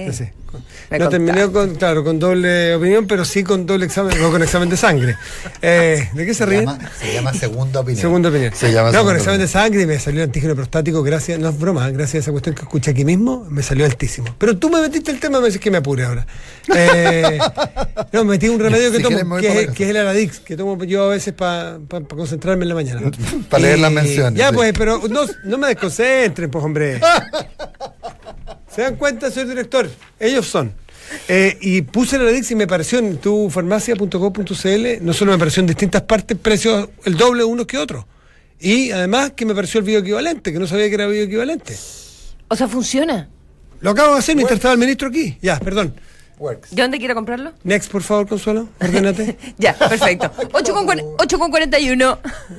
Me no contaste. terminé con, claro, con doble opinión, pero sí con doble examen, no con examen de sangre. Eh, ¿De qué se, Se ríen? llama, se llama segunda opinión. Segunda opinión. Se llama no, segunda con examen opinión. de sangre y me salió antígeno prostático, gracias, no es broma, gracias a esa cuestión que escuché aquí mismo, me salió altísimo. Pero tú me metiste el tema, me dices que me apure ahora. Eh, no, me metí un remedio que Si tomo, quieres me voy que para es, la casa. que es el Aradix, que tomo yo a veces para pa, pa concentrarme en la mañana. Para leer Y- las menciones, Ya, sí. pues, pero no, no me desconcentren, pues, hombre. ¿Se dan cuenta, señor director? Ellos son. Eh, y puse el Aradix y me apareció en tu farmacia punto com punto c l, no solo me apareció en distintas partes, precios el doble unos que otros. Y además que me apareció el bioequivalente, que no sabía que era bioequivalente. O sea, funciona. Lo acabo de hacer mientras estaba el ministro aquí. Ya, perdón. Works. ¿De dónde quiere comprarlo? Next, por favor, Consuelo. Ordénate. Ya, perfecto. ocho con cuarenta, ocho con cuarenta y uno.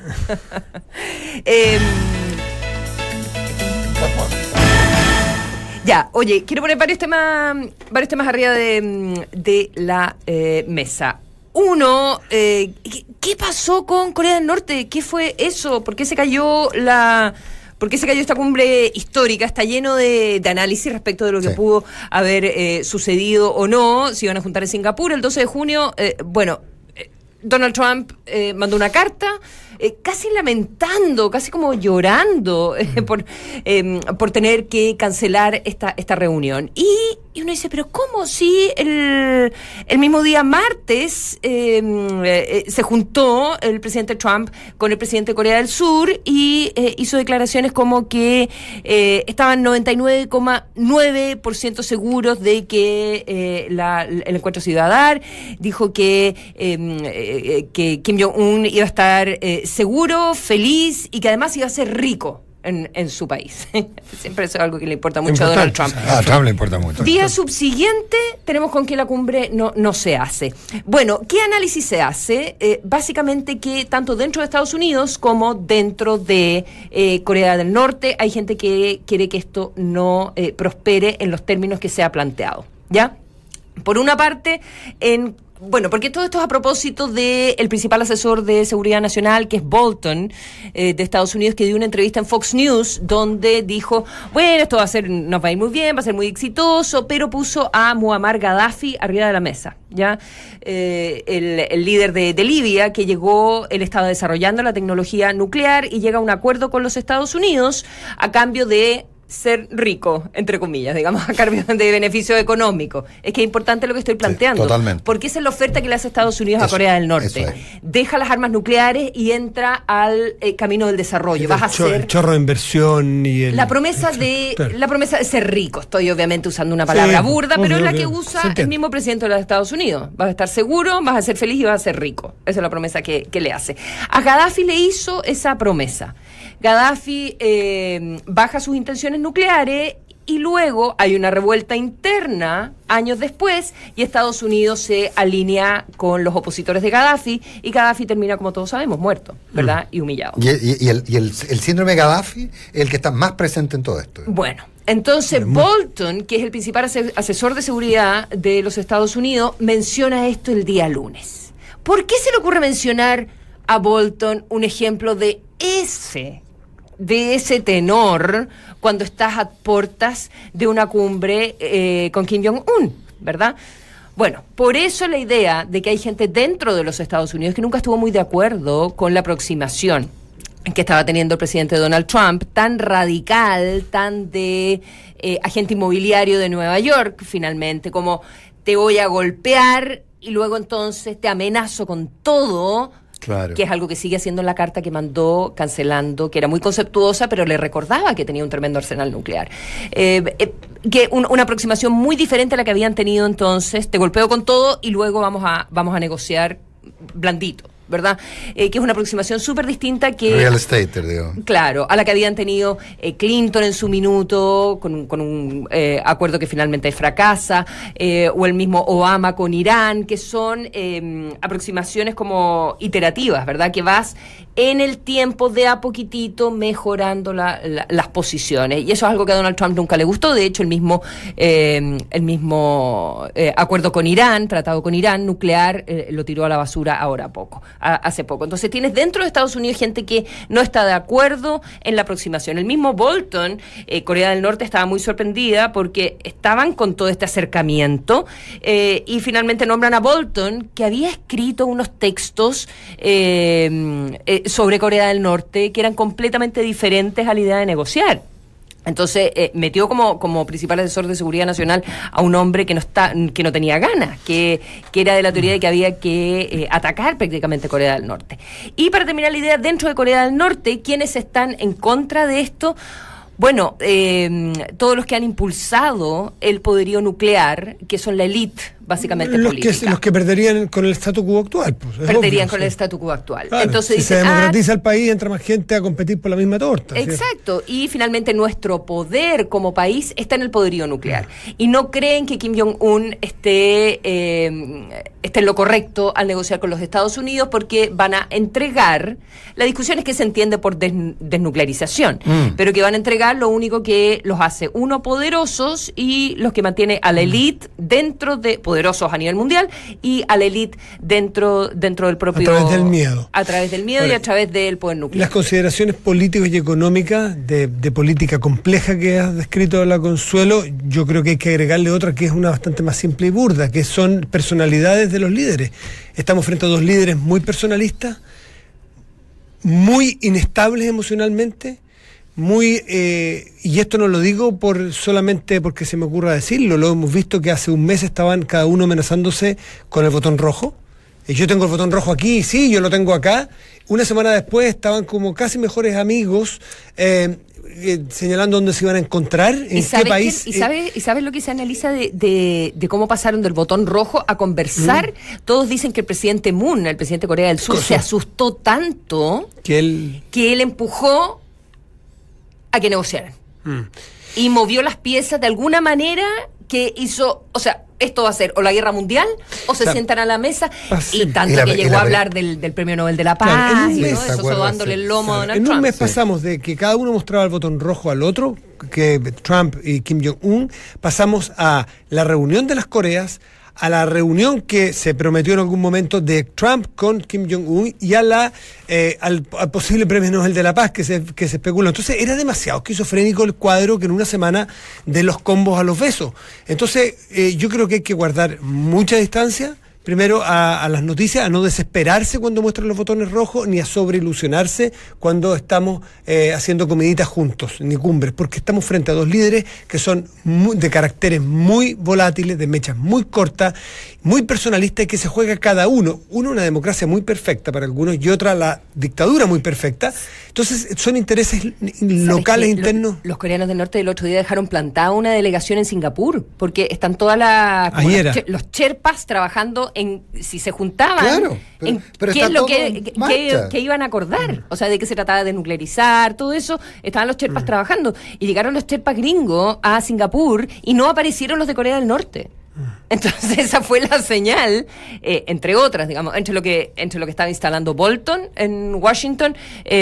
Em, ya, oye, quiero poner varios temas, varios temas arriba de, de la eh, mesa. Uno, eh, ¿qué, qué pasó con Corea del Norte? ¿Qué fue eso? ¿Por qué se cayó la... ¿Por qué se cayó esta cumbre histórica? Está lleno de, de análisis respecto de lo que Sí. pudo haber eh, sucedido o no. Se iban a juntar en Singapur el doce de junio. Eh, bueno, eh, Donald Trump eh, mandó una carta eh, casi lamentando, casi como llorando eh, por, eh, por tener que cancelar esta, esta reunión. Y, y uno dice, pero ¿cómo? Si el, el mismo día martes eh, eh, se juntó el presidente Trump con el presidente de Corea del Sur y eh, hizo declaraciones como que eh, estaban noventa y nueve coma nueve por ciento seguros de que eh, la, el encuentro se iba a dar. Dijo que, eh, eh, que Kim Jong-un iba a estar eh, seguro, feliz y que además iba a ser rico en, en su país. Siempre eso es algo que le importa mucho a Donald Importante, Trump. Ah, a Trump le importa mucho. Día subsiguiente tenemos con que la cumbre no, no se hace. Bueno, ¿qué análisis se hace? Eh, básicamente que tanto dentro de Estados Unidos como dentro de eh, Corea del Norte hay gente que quiere que esto no eh, prospere en los términos que se ha planteado. ¿Ya? Por una parte, en... Bueno, porque todo esto es a propósito del principal asesor de seguridad nacional, que es Bolton, eh, de Estados Unidos, que dio una entrevista en Fox News, donde dijo, bueno, esto va a ser, nos va a ir muy bien, va a ser muy exitoso, pero puso a Muammar Gaddafi arriba de la mesa, ¿ya? Eh, el, el líder de, de Libia, que llegó, él estaba desarrollando la tecnología nuclear y llega a un acuerdo con los Estados Unidos a cambio de ser rico, entre comillas, digamos, a cambio de beneficio económico. Es que es importante lo que estoy planteando. Sí, totalmente. Porque esa es la oferta que le hace Estados Unidos Eso, a Corea del Norte. eso es. Deja las armas nucleares y entra al eh, camino del desarrollo. Vas a el, cho- ser... el chorro de inversión y el... La promesa de Claro. la promesa de ser rico. Estoy obviamente usando una palabra Sí, burda, obvio, pero es la obvio. que Se usa entiende. el mismo presidente de los Estados Unidos. Vas a estar seguro, vas a ser feliz y vas a ser rico. Esa es la promesa que, que le hace. A Gaddafi le hizo esa promesa. Gaddafi eh, baja sus intenciones nucleares y luego hay una revuelta interna años después y Estados Unidos se alinea con los opositores de Gaddafi y Gaddafi termina, como todos sabemos, muerto, ¿verdad? Y humillado. Y, y- y el, y el- el síndrome Gaddafi es el que está más presente en todo esto. Bueno, entonces Bolton, que es el principal ase- asesor de seguridad de los Estados Unidos, menciona esto el día lunes. ¿Por qué se le ocurre mencionar a Bolton un ejemplo de ese, de ese tenor cuando estás a puertas de una cumbre eh, con Kim Jong-un, ¿verdad? Bueno, por eso la idea de que hay gente dentro de los Estados Unidos que nunca estuvo muy de acuerdo con la aproximación que estaba teniendo el presidente Donald Trump, tan radical, tan de eh, agente inmobiliario de Nueva York, finalmente, como te voy a golpear y luego entonces te amenazo con todo. Claro. Que es algo que sigue haciendo en la carta que mandó cancelando, que era muy conceptuosa, pero le recordaba que tenía un tremendo arsenal nuclear. Eh, eh, que un- una aproximación muy diferente a la que habían tenido entonces, te golpeo con todo y luego vamos a, vamos a negociar blandito, ¿verdad? Eh, que es una aproximación súper distinta que... Real estate, digo. Claro, a la que habían tenido eh, Clinton en su minuto, con un, con un eh, acuerdo que finalmente fracasa, eh, o el mismo Obama con Irán, que son eh, aproximaciones como iterativas, ¿verdad? Que vas en el tiempo, de a poquitito, mejorando la, la, las posiciones. Y eso es algo que a Donald Trump nunca le gustó. De hecho, el mismo, eh, el mismo eh, acuerdo con Irán, tratado con Irán, nuclear, eh, lo tiró a la basura ahora poco, a, hace poco. Entonces tienes dentro de Estados Unidos gente que no está de acuerdo en la aproximación. El mismo Bolton, eh, Corea del Norte, estaba muy sorprendida porque estaban con todo este acercamiento eh, y finalmente nombran a Bolton, que había escrito unos textos eh, eh, sobre Corea del Norte que eran completamente diferentes a la idea de negociar. Entonces eh, metió como, como principal asesor de seguridad nacional a un hombre que no está, que no tenía ganas, que, que era de la teoría de que había que eh, atacar prácticamente Corea del Norte. Y para terminar la idea, dentro de Corea del Norte, ¿quiénes están en contra de esto? Bueno, eh, todos los que han impulsado el poderío nuclear, que son la élite, básicamente, los política. Que, los que perderían con el statu quo actual. Pues, perderían obvio, con sí. el statu quo actual. Claro, Entonces si dicen, se democratiza ah, el país, entra más gente a competir por la misma torta. exacto, ¿sí? Y finalmente nuestro poder como país está en el poderío nuclear. Y no creen que Kim Jong-un esté, eh, esté en lo correcto al negociar con los Estados Unidos, porque van a entregar, la discusión es que se entiende por des, desnuclearización, mm. pero que van a entregar lo único que los hace, uno, poderosos, y los que mantiene a la élite dentro de, poderosos a nivel mundial, y a la élite dentro, dentro del propio... A través del miedo. A través del miedo Ahora, y a través del poder nuclear. Las consideraciones políticas y económicas de, de política compleja que has descrito, la Consuelo, yo creo que hay que agregarle otra que es una bastante más simple y burda, que son personalidades de los líderes. Estamos frente a dos líderes muy personalistas, muy inestables emocionalmente, muy eh, y esto no lo digo por solamente porque se me ocurra decirlo, lo hemos visto que hace un mes estaban cada uno amenazándose con el botón rojo. Y yo tengo el botón rojo aquí, sí, yo lo tengo acá. Una semana después estaban como casi mejores amigos, eh, eh, señalando dónde se iban a encontrar, en qué país. Que, y, sabe, y sabes lo que se analiza de, de, de cómo pasaron del botón rojo a conversar. Mm. Todos dicen que el presidente Moon, el presidente de Corea del Sur, Cosa. se asustó tanto que él, que él empujó a que negociaran. Mm. Y movió las piezas de alguna manera que hizo, o sea, esto va a ser o la guerra mundial o se o sea, sientan a la mesa sí. y tanto y la, que llegó la, a hablar del, del premio Nobel de la Paz, claro, y mes, ¿no? eso sobándole el lomo claro, a Donald en Trump. En un mes sí. pasamos de que cada uno mostraba el botón rojo al otro, que Trump y Kim Jong-un, pasamos a la reunión de las Coreas, a la reunión que se prometió en algún momento de Trump con Kim Jong-un y a la eh, al, al posible premio Nobel de la Paz que se, que se especuló. Entonces era demasiado esquizofrénico el cuadro que en una semana de los combos a los besos. Entonces eh, yo creo que hay que guardar mucha distancia, primero a, a las noticias, a no desesperarse cuando muestran los botones rojos, ni a sobreilusionarse cuando estamos eh, haciendo comiditas juntos, ni cumbres, porque estamos frente a dos líderes que son muy, de caracteres muy volátiles, de mechas muy cortas, muy personalistas y que se juega cada uno. Uno una democracia muy perfecta para algunos y otra la dictadura muy perfecta. Entonces son intereses locales, internos. Los, los coreanos del norte del otro día dejaron plantada una delegación en Singapur, porque están todas las los Sherpas trabajando en si se juntaban, claro, pero, en pero qué es lo que, en que, que iban a acordar, mm. o sea, de qué se trataba de nuclearizar, todo eso, estaban los Sherpas mm. trabajando, y llegaron los Sherpas gringos a Singapur y no aparecieron los de Corea del Norte. Entonces esa fue la señal, eh, entre otras, digamos, entre lo que entre lo que estaba instalando Bolton en Washington,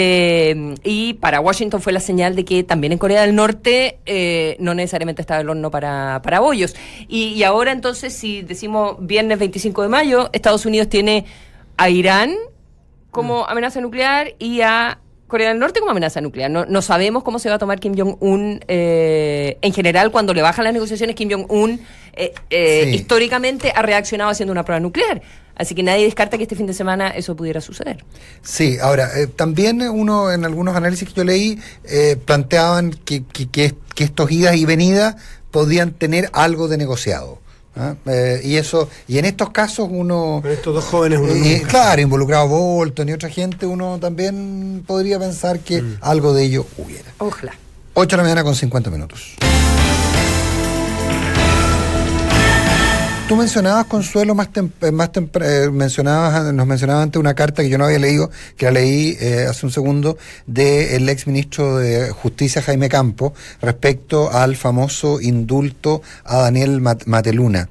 eh, y para Washington fue la señal de que también en Corea del Norte eh, no necesariamente estaba el horno para, para bollos. Y, y ahora entonces, si decimos viernes veinticinco de mayo, Estados Unidos tiene a Irán como amenaza nuclear y a Corea del Norte como amenaza nuclear. No, no sabemos cómo se va a tomar Kim Jong-un eh, en general cuando le bajan las negociaciones. Kim Jong-un eh, eh, sí. históricamente ha reaccionado haciendo una prueba nuclear. Así que nadie descarta que este fin de semana eso pudiera suceder. Sí, ahora, eh, también uno en algunos análisis que yo leí eh, planteaban que, que, que, que estos idas y venidas podían tener algo de negociado. ¿Ah? Eh, y eso y en estos casos uno Pero estos dos jóvenes uno eh, claro, involucrado Bolton y otra gente, uno también podría pensar que mm. algo de ello hubiera. Ojalá. ocho de la mañana con cincuenta minutos. Tú mencionabas, Consuelo, más, tem más eh, mencionabas, nos mencionabas antes una carta que yo no había leído, que la leí eh, hace un segundo, del ex ministro de Justicia, Jaime Campo, respecto al famoso indulto a Daniel Mateluna.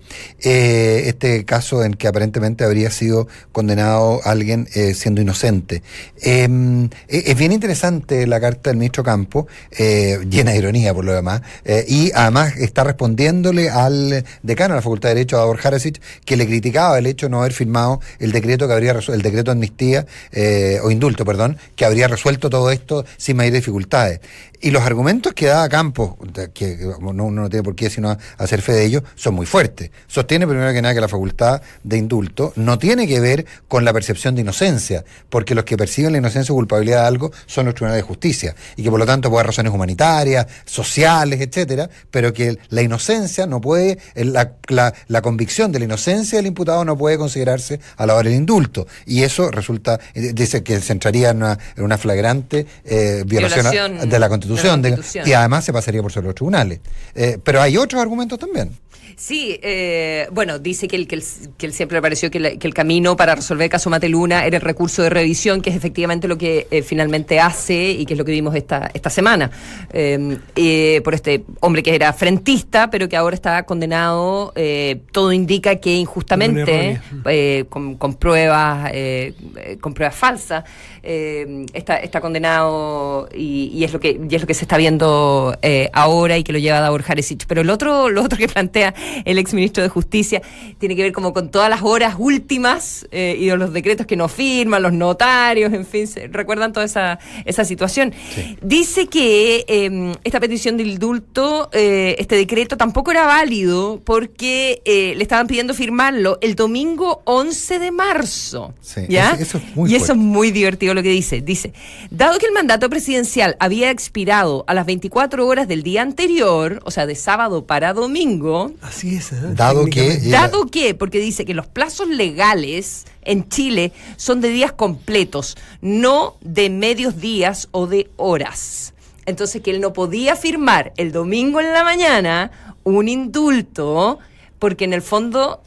Eh, este caso en que aparentemente habría sido condenado alguien eh, siendo inocente. Eh, es bien interesante la carta del ministro Campo, eh, llena de ironía por lo demás, eh, y además está respondiéndole al decano de la Facultad de Derecho, a Borja Harasic, que le criticaba el hecho de no haber firmado el decreto que habría el decreto de amnistía eh, o indulto, perdón, que habría resuelto todo esto sin mayor dificultades. Y los argumentos que da Campos, que no, uno no tiene por qué sino hacer fe de ellos, son muy fuertes. Sostiene primero que nada que la facultad de indulto no tiene que ver con la percepción de inocencia, porque los que perciben la inocencia o culpabilidad de algo son los tribunales de justicia, y que por lo tanto puede haber razones humanitarias, sociales, etcétera, pero que la inocencia no puede, la, la, la convicción de la inocencia del imputado no puede considerarse a la hora del indulto, y eso resulta, dice que se entraría en una, en una flagrante eh, violación, violación de la Constitución. De la Constitución. De, y además se pasaría por sobre los tribunales. Eh, pero hay otros argumentos también. Sí, eh, bueno, dice que, el, que, el, que él siempre le pareció que, la, que el camino para resolver el caso Mateluna era el recurso de revisión, que es efectivamente lo que eh, finalmente hace y que es lo que vimos esta, esta semana, eh, eh, por este hombre que era frentista, pero que ahora está condenado, eh, todo indica que injustamente, eh, con, con pruebas eh, con pruebas falsas, eh, está, está condenado y, y, es lo que, y es lo que se está viendo eh, ahora y que lo lleva a Davor Harasic. Pero el otro, lo otro que plantea el exministro de Justicia tiene que ver como con todas las horas últimas eh, y los decretos que no firman, los notarios, en fin, se, recuerdan toda esa, esa situación. Sí. Dice que eh, esta petición de indulto, eh, este decreto tampoco era válido porque eh, le estaban pidiendo firmarlo el domingo once de marzo. Sí, ¿ya? Eso, eso es muy y fuerte. Eso es muy divertido lo que dice. Dice, dado que el mandato presidencial había expirado a las veinticuatro horas del día anterior, o sea, de sábado para domingo. Así es, ¿eh? Dado que... Dado que, porque dice que los plazos legales en Chile son de días completos, no de medios días o de horas. Entonces que él no podía firmar el domingo en la mañana un indulto, porque en el fondo...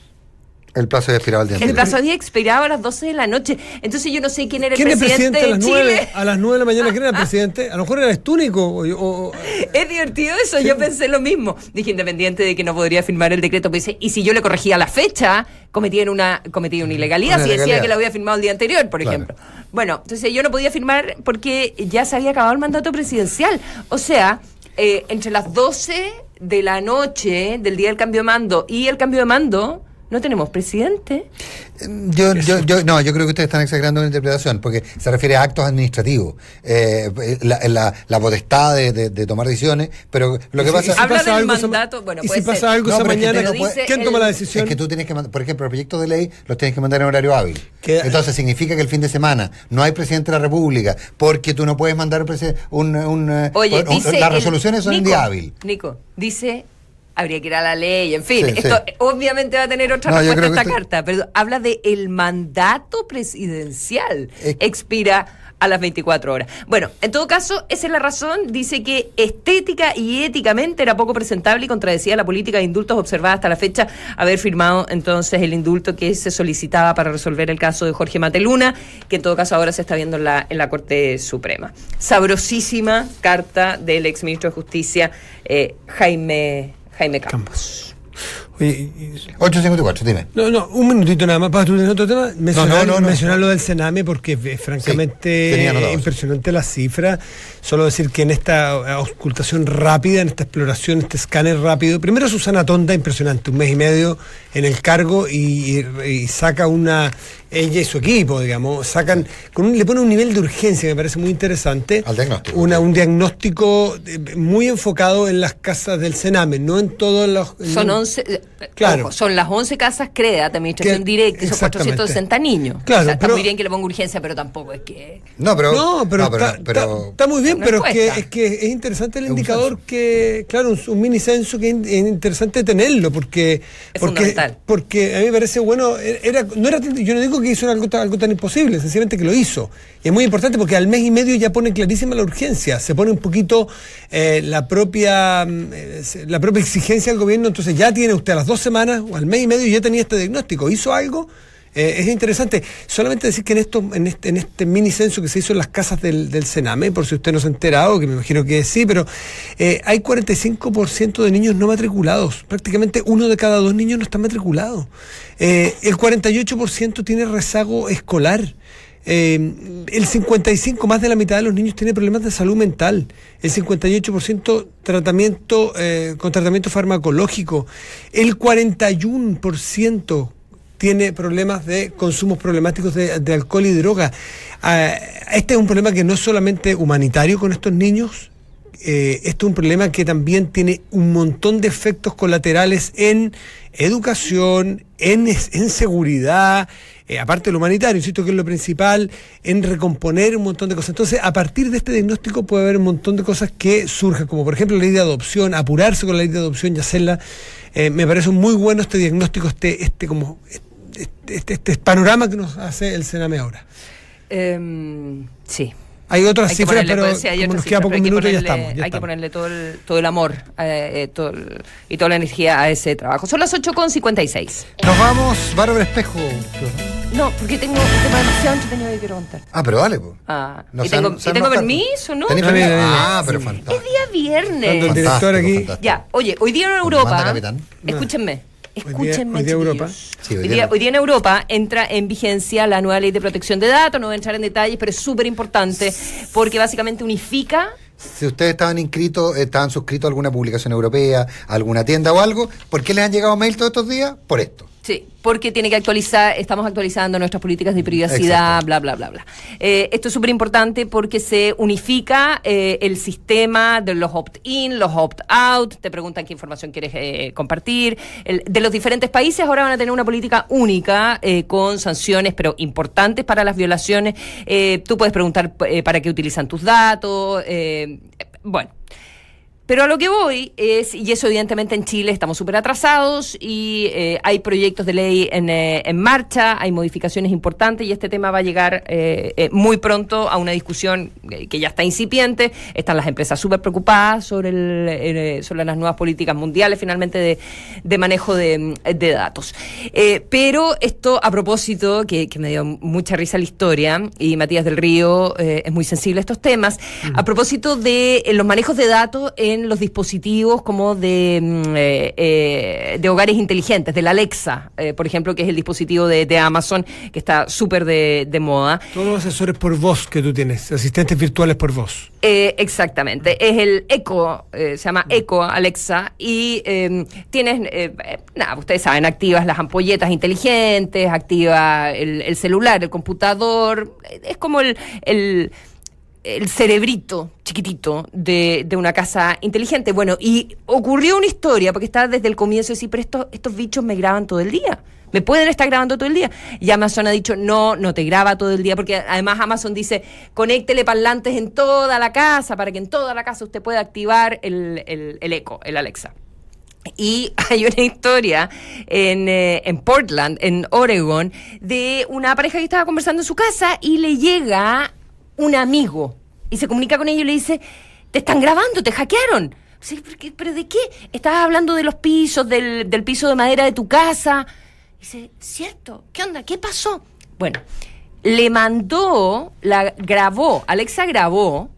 El plazo había expirado al día El anterior. plazo había expirado a las doce de la noche. Entonces yo no sé quién era el ¿Quién presidente, es presidente a las de nueve, Chile. a las nueve de la mañana? ¿Quién era el presidente? A lo mejor eres tú, Nico. O, o, Es divertido eso, sí. Yo pensé lo mismo. Dije, independiente de que no podría firmar el decreto, pues dice, y si yo le corregía la fecha, cometían una, cometía una ilegalidad, Una si decía ilegalidad. que lo había firmado el día anterior, por Claro. ejemplo. Bueno, entonces yo no podía firmar porque ya se había acabado el mandato presidencial. O sea, eh, entre las doce de la noche del día del cambio de mando y el cambio de mando, no tenemos presidente. Yo, yo, yo, no, yo creo que ustedes están exagerando la interpretación, porque se refiere a actos administrativos, eh, la, la, la potestad de, de, de tomar decisiones, pero lo que si, pasa... si Habla pasa del algo esa- mandato, bueno, y puede si pasa ser. algo No, esa pero es que mañana, no ¿quién- puede- ¿quién el- toma la Es decisión? que tú tienes que mandar, por ejemplo, los proyectos de ley los tienes que mandar en horario hábil. Que- Entonces significa que el fin de semana no hay presidente de la República, porque tú no puedes mandar un, presi- un, un, eh, Oye, un- dice las el- resoluciones son en Nico, día hábil. Nico, dice, habría que ir a la ley, en fin, Sí, esto sí. obviamente va a tener otra No, yo respuesta creo esta que usted- carta, pero habla de el mandato presidencial, Es- expira a las veinticuatro horas. Bueno, en todo caso, esa es la razón. Dice que estética y éticamente era poco presentable y contradecía la política de indultos observada hasta la fecha, haber firmado entonces el indulto que se solicitaba para resolver el caso de Jorge Mateluna, que en todo caso ahora se está viendo en la, en la Corte Suprema. Sabrosísima carta del exministro de Justicia, eh, Jaime, Jaime Campos. Oye, y- ocho cincuenta y cuatro, dime. No, no, un minutito nada más para tú tener otro tema. Mencionar, no, no, no. mencionar lo del Sename porque es francamente Sí, tenía anotado eso. impresionante la cifra. Solo decir que en esta auscultación rápida, en esta exploración, este escáner rápido, primero Susana Tonda, impresionante, un mes y medio en el cargo y, y- y saca una, ella y su equipo, digamos, sacan, con un- le pone un nivel de urgencia que me parece muy interesante. Al diagnóstico. Una, un diagnóstico eh, muy enfocado en las casas del Sename, no en todos los... Son no- once, eh, Claro. ojo, son las once casas CREA de administración Que- directa, y son exactamente. cuatrocientos sesenta niños. Claro, O sea, está pero- muy bien que le ponga urgencia, pero tampoco es que... No, pero... No, pero, no, está, pero- está- está muy bien, Una pero es que, encuesta. es que es interesante el Es un indicador censo. que, claro, un, un mini censo que es interesante tenerlo, porque, Es porque, fundamental. porque a mí me parece bueno, era, no era, yo no digo digo que hizo algo, algo tan imposible, sencillamente que lo hizo. Y es muy importante porque al mes y medio ya pone clarísima la urgencia, se pone un poquito eh, la propia eh, la propia exigencia del gobierno, entonces ya tiene usted a las dos semanas o al mes y medio ya tenía este diagnóstico, hizo algo. Eh, es interesante, solamente decir que en esto, en este, en este mini censo que se hizo en las casas del, del Sename, por si usted no se ha enterado, que me imagino que sí, pero eh, hay cuarenta y cinco por ciento de niños no matriculados, prácticamente uno de cada dos niños no está matriculado. Eh, el cuarenta y ocho por ciento tiene rezago escolar. Eh, el cincuenta y cinco por ciento, más de la mitad de los niños tiene problemas de salud mental. El cincuenta y ocho por ciento tratamiento, eh, con tratamiento farmacológico. El cuarenta y uno por ciento tiene problemas de consumos problemáticos de, de alcohol y droga. Uh, este es un problema que no es solamente humanitario con estos niños, eh, esto es un problema que también tiene un montón de efectos colaterales en educación, en, en seguridad, eh, aparte de lo humanitario, insisto que es lo principal, en recomponer un montón de cosas. Entonces, a partir de este diagnóstico puede haber un montón de cosas que surjan, como por ejemplo la ley de adopción, apurarse con la ley de adopción y hacerla. Eh, me parece muy bueno este diagnóstico, este, este como... Este, este, este panorama que nos hace el Sename ahora. Um, sí. Hay otras hay cifras, ponerle, pero sí, hay como otras nos cifras, queda pocos minutos ponerle, ya estamos. Ya hay estamos. que ponerle todo el, todo el amor eh, eh, todo el, y toda la energía a ese trabajo. Son las ocho con cincuenta y seis. Nos vamos, Bárbara Espejo. No, porque tengo un tema demasiado entretenido que quiero contar. Ah, pero dale, pues. Ah, No ¿y sean- tengo, sean ¿y tengo más permiso, no? ¿Tenés No, permiso? mira, mira. Ah, pero Es fantástico. día viernes. Cuando el director aquí- fantástico. Ya, oye, hoy día en Manda, Europa, capitán. escúchenme, Hoy día- escúchenme, hoy día chiquillos. Europa. Sí, hoy hoy, día día, no. hoy día en Europa entra en vigencia la nueva ley de protección de datos, no voy a entrar en detalles, pero es súper importante porque básicamente unifica. Si ustedes estaban inscritos, estaban suscritos a alguna publicación europea, a alguna tienda o algo, ¿por qué les han llegado mail todos estos días? Por esto. Sí, porque tiene que actualizar, estamos actualizando nuestras políticas de privacidad, Exacto. bla, bla, bla, bla. Eh, esto es súper importante porque se unifica eh, el sistema de los opt-in, los opt-out, te preguntan qué información quieres eh, compartir. El, de los diferentes países ahora van a tener una política única eh, con sanciones, pero importantes para las violaciones. Eh, tú puedes preguntar eh, para qué utilizan tus datos, eh, bueno. Pero a lo que voy es, y eso evidentemente en Chile estamos súper atrasados y eh, hay proyectos de ley en, eh, en marcha, hay modificaciones importantes y este tema va a llegar eh, eh, muy pronto a una discusión eh, que ya está incipiente. Están las empresas súper preocupadas sobre, el, eh, sobre las nuevas políticas mundiales finalmente de, de manejo de, de datos. Eh, pero esto a propósito, que, que me dio mucha risa la historia, y Matías del Río eh, es muy sensible a estos temas, uh-huh. A propósito de eh, los manejos de datos en los dispositivos como de, eh, eh, de hogares inteligentes, de la Alexa, eh, por ejemplo, que es el dispositivo de, de Amazon, que está súper de, de moda. Todos los asesores por voz que tú tienes, asistentes virtuales por voz. Eh, exactamente, es el Echo, eh, se llama Echo Alexa, y eh, tienes, eh, nada, ustedes saben, activas las ampolletas inteligentes, activa el, el celular, el computador, es como el... el el cerebrito chiquitito de, de una casa inteligente. Bueno, y ocurrió una historia, porque estaba desde el comienzo decir, pero estos, estos bichos me graban todo el día. Me pueden estar grabando todo el día. Y Amazon ha dicho, no, no te graba todo el día, porque además Amazon dice, conéctele parlantes en toda la casa, para que en toda la casa usted pueda activar el, el, el Echo, el Alexa. Y hay una historia en, eh, en Portland, en Oregon, de una pareja que estaba conversando en su casa y le llega un amigo y se comunica con ellos y le dice, te están grabando, te hackearon. Sí, ¿pero, qué, ¿pero de qué? Estabas hablando de los pisos, del, del piso de madera de tu casa. Y dice, ¿cierto? ¿Qué onda? ¿Qué pasó? Bueno, le mandó, la grabó, Alexa grabó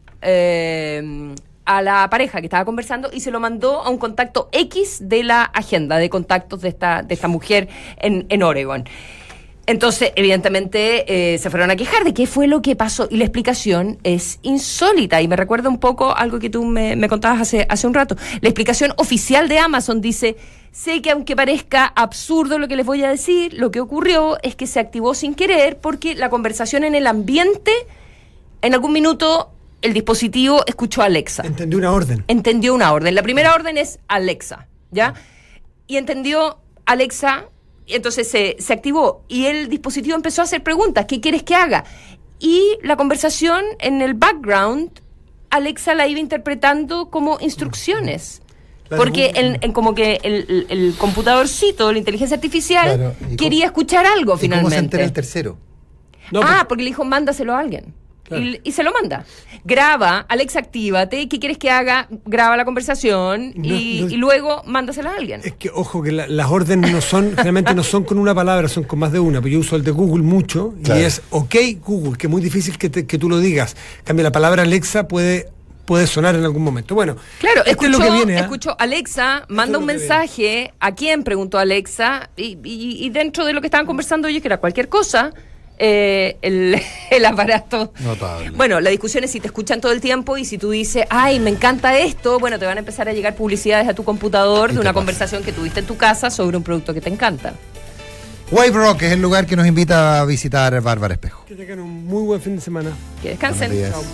eh, a la pareja que estaba conversando y se lo mandó a un contacto X de la agenda de contactos de esta, de esta mujer en, en Oregon. Entonces, evidentemente, eh, se fueron a quejar de qué fue lo que pasó. Y la explicación es insólita. Y me recuerda un poco algo que tú me, me contabas hace, hace un rato. La explicación oficial de Amazon dice, sé que aunque parezca absurdo lo que les voy a decir, lo que ocurrió es que se activó sin querer porque la conversación en el ambiente, en algún minuto, el dispositivo escuchó a Alexa. Entendió una orden. Entendió una orden. La primera orden es Alexa, ¿ya? Y entendió Alexa... Entonces se, se activó y el dispositivo empezó a hacer preguntas. ¿Qué quieres que haga? Y la conversación en el background, Alexa la iba interpretando como instrucciones. La de Porque Google. en, en como que el, el, el computadorcito, la inteligencia artificial, Claro, ¿y quería cómo- escuchar algo ¿Y finalmente. cómo se entera el tercero? No, ah, pues- porque le dijo, mándaselo a alguien. Claro. Y, y se lo manda. Graba, Alexa, actívate. ¿Qué quieres que haga? Graba la conversación No, y, no- y luego mándasela a alguien. Es que, ojo, que la- las órdenes no son, realmente no son con una palabra, son con más de una. Pues yo uso el de Google mucho Claro. y es OK Google, que es muy difícil que, te- que tú lo digas. En cambio, la palabra Alexa puede, puede sonar en algún momento. Bueno, Claro, esto escuchó, es lo que viene. ¿ah? escuchó Alexa, manda es un lo que mensaje. ¿A quién? Preguntó Alexa. Y, y- y dentro de lo que estaban conversando ellos, que era cualquier cosa, eh, el, el aparato. Notable. Bueno, la discusión es si te escuchan todo el tiempo y si tú dices, ay, me encanta esto, bueno, te van a empezar a llegar publicidades a tu computador Y de te una pasa. conversación que tuviste en tu casa sobre un producto que te encanta. Wave Rock es el lugar que nos invita a visitar Bárbara Espejo. Que tengan un muy buen fin de semana. Que descansen. Buenos días. Chao.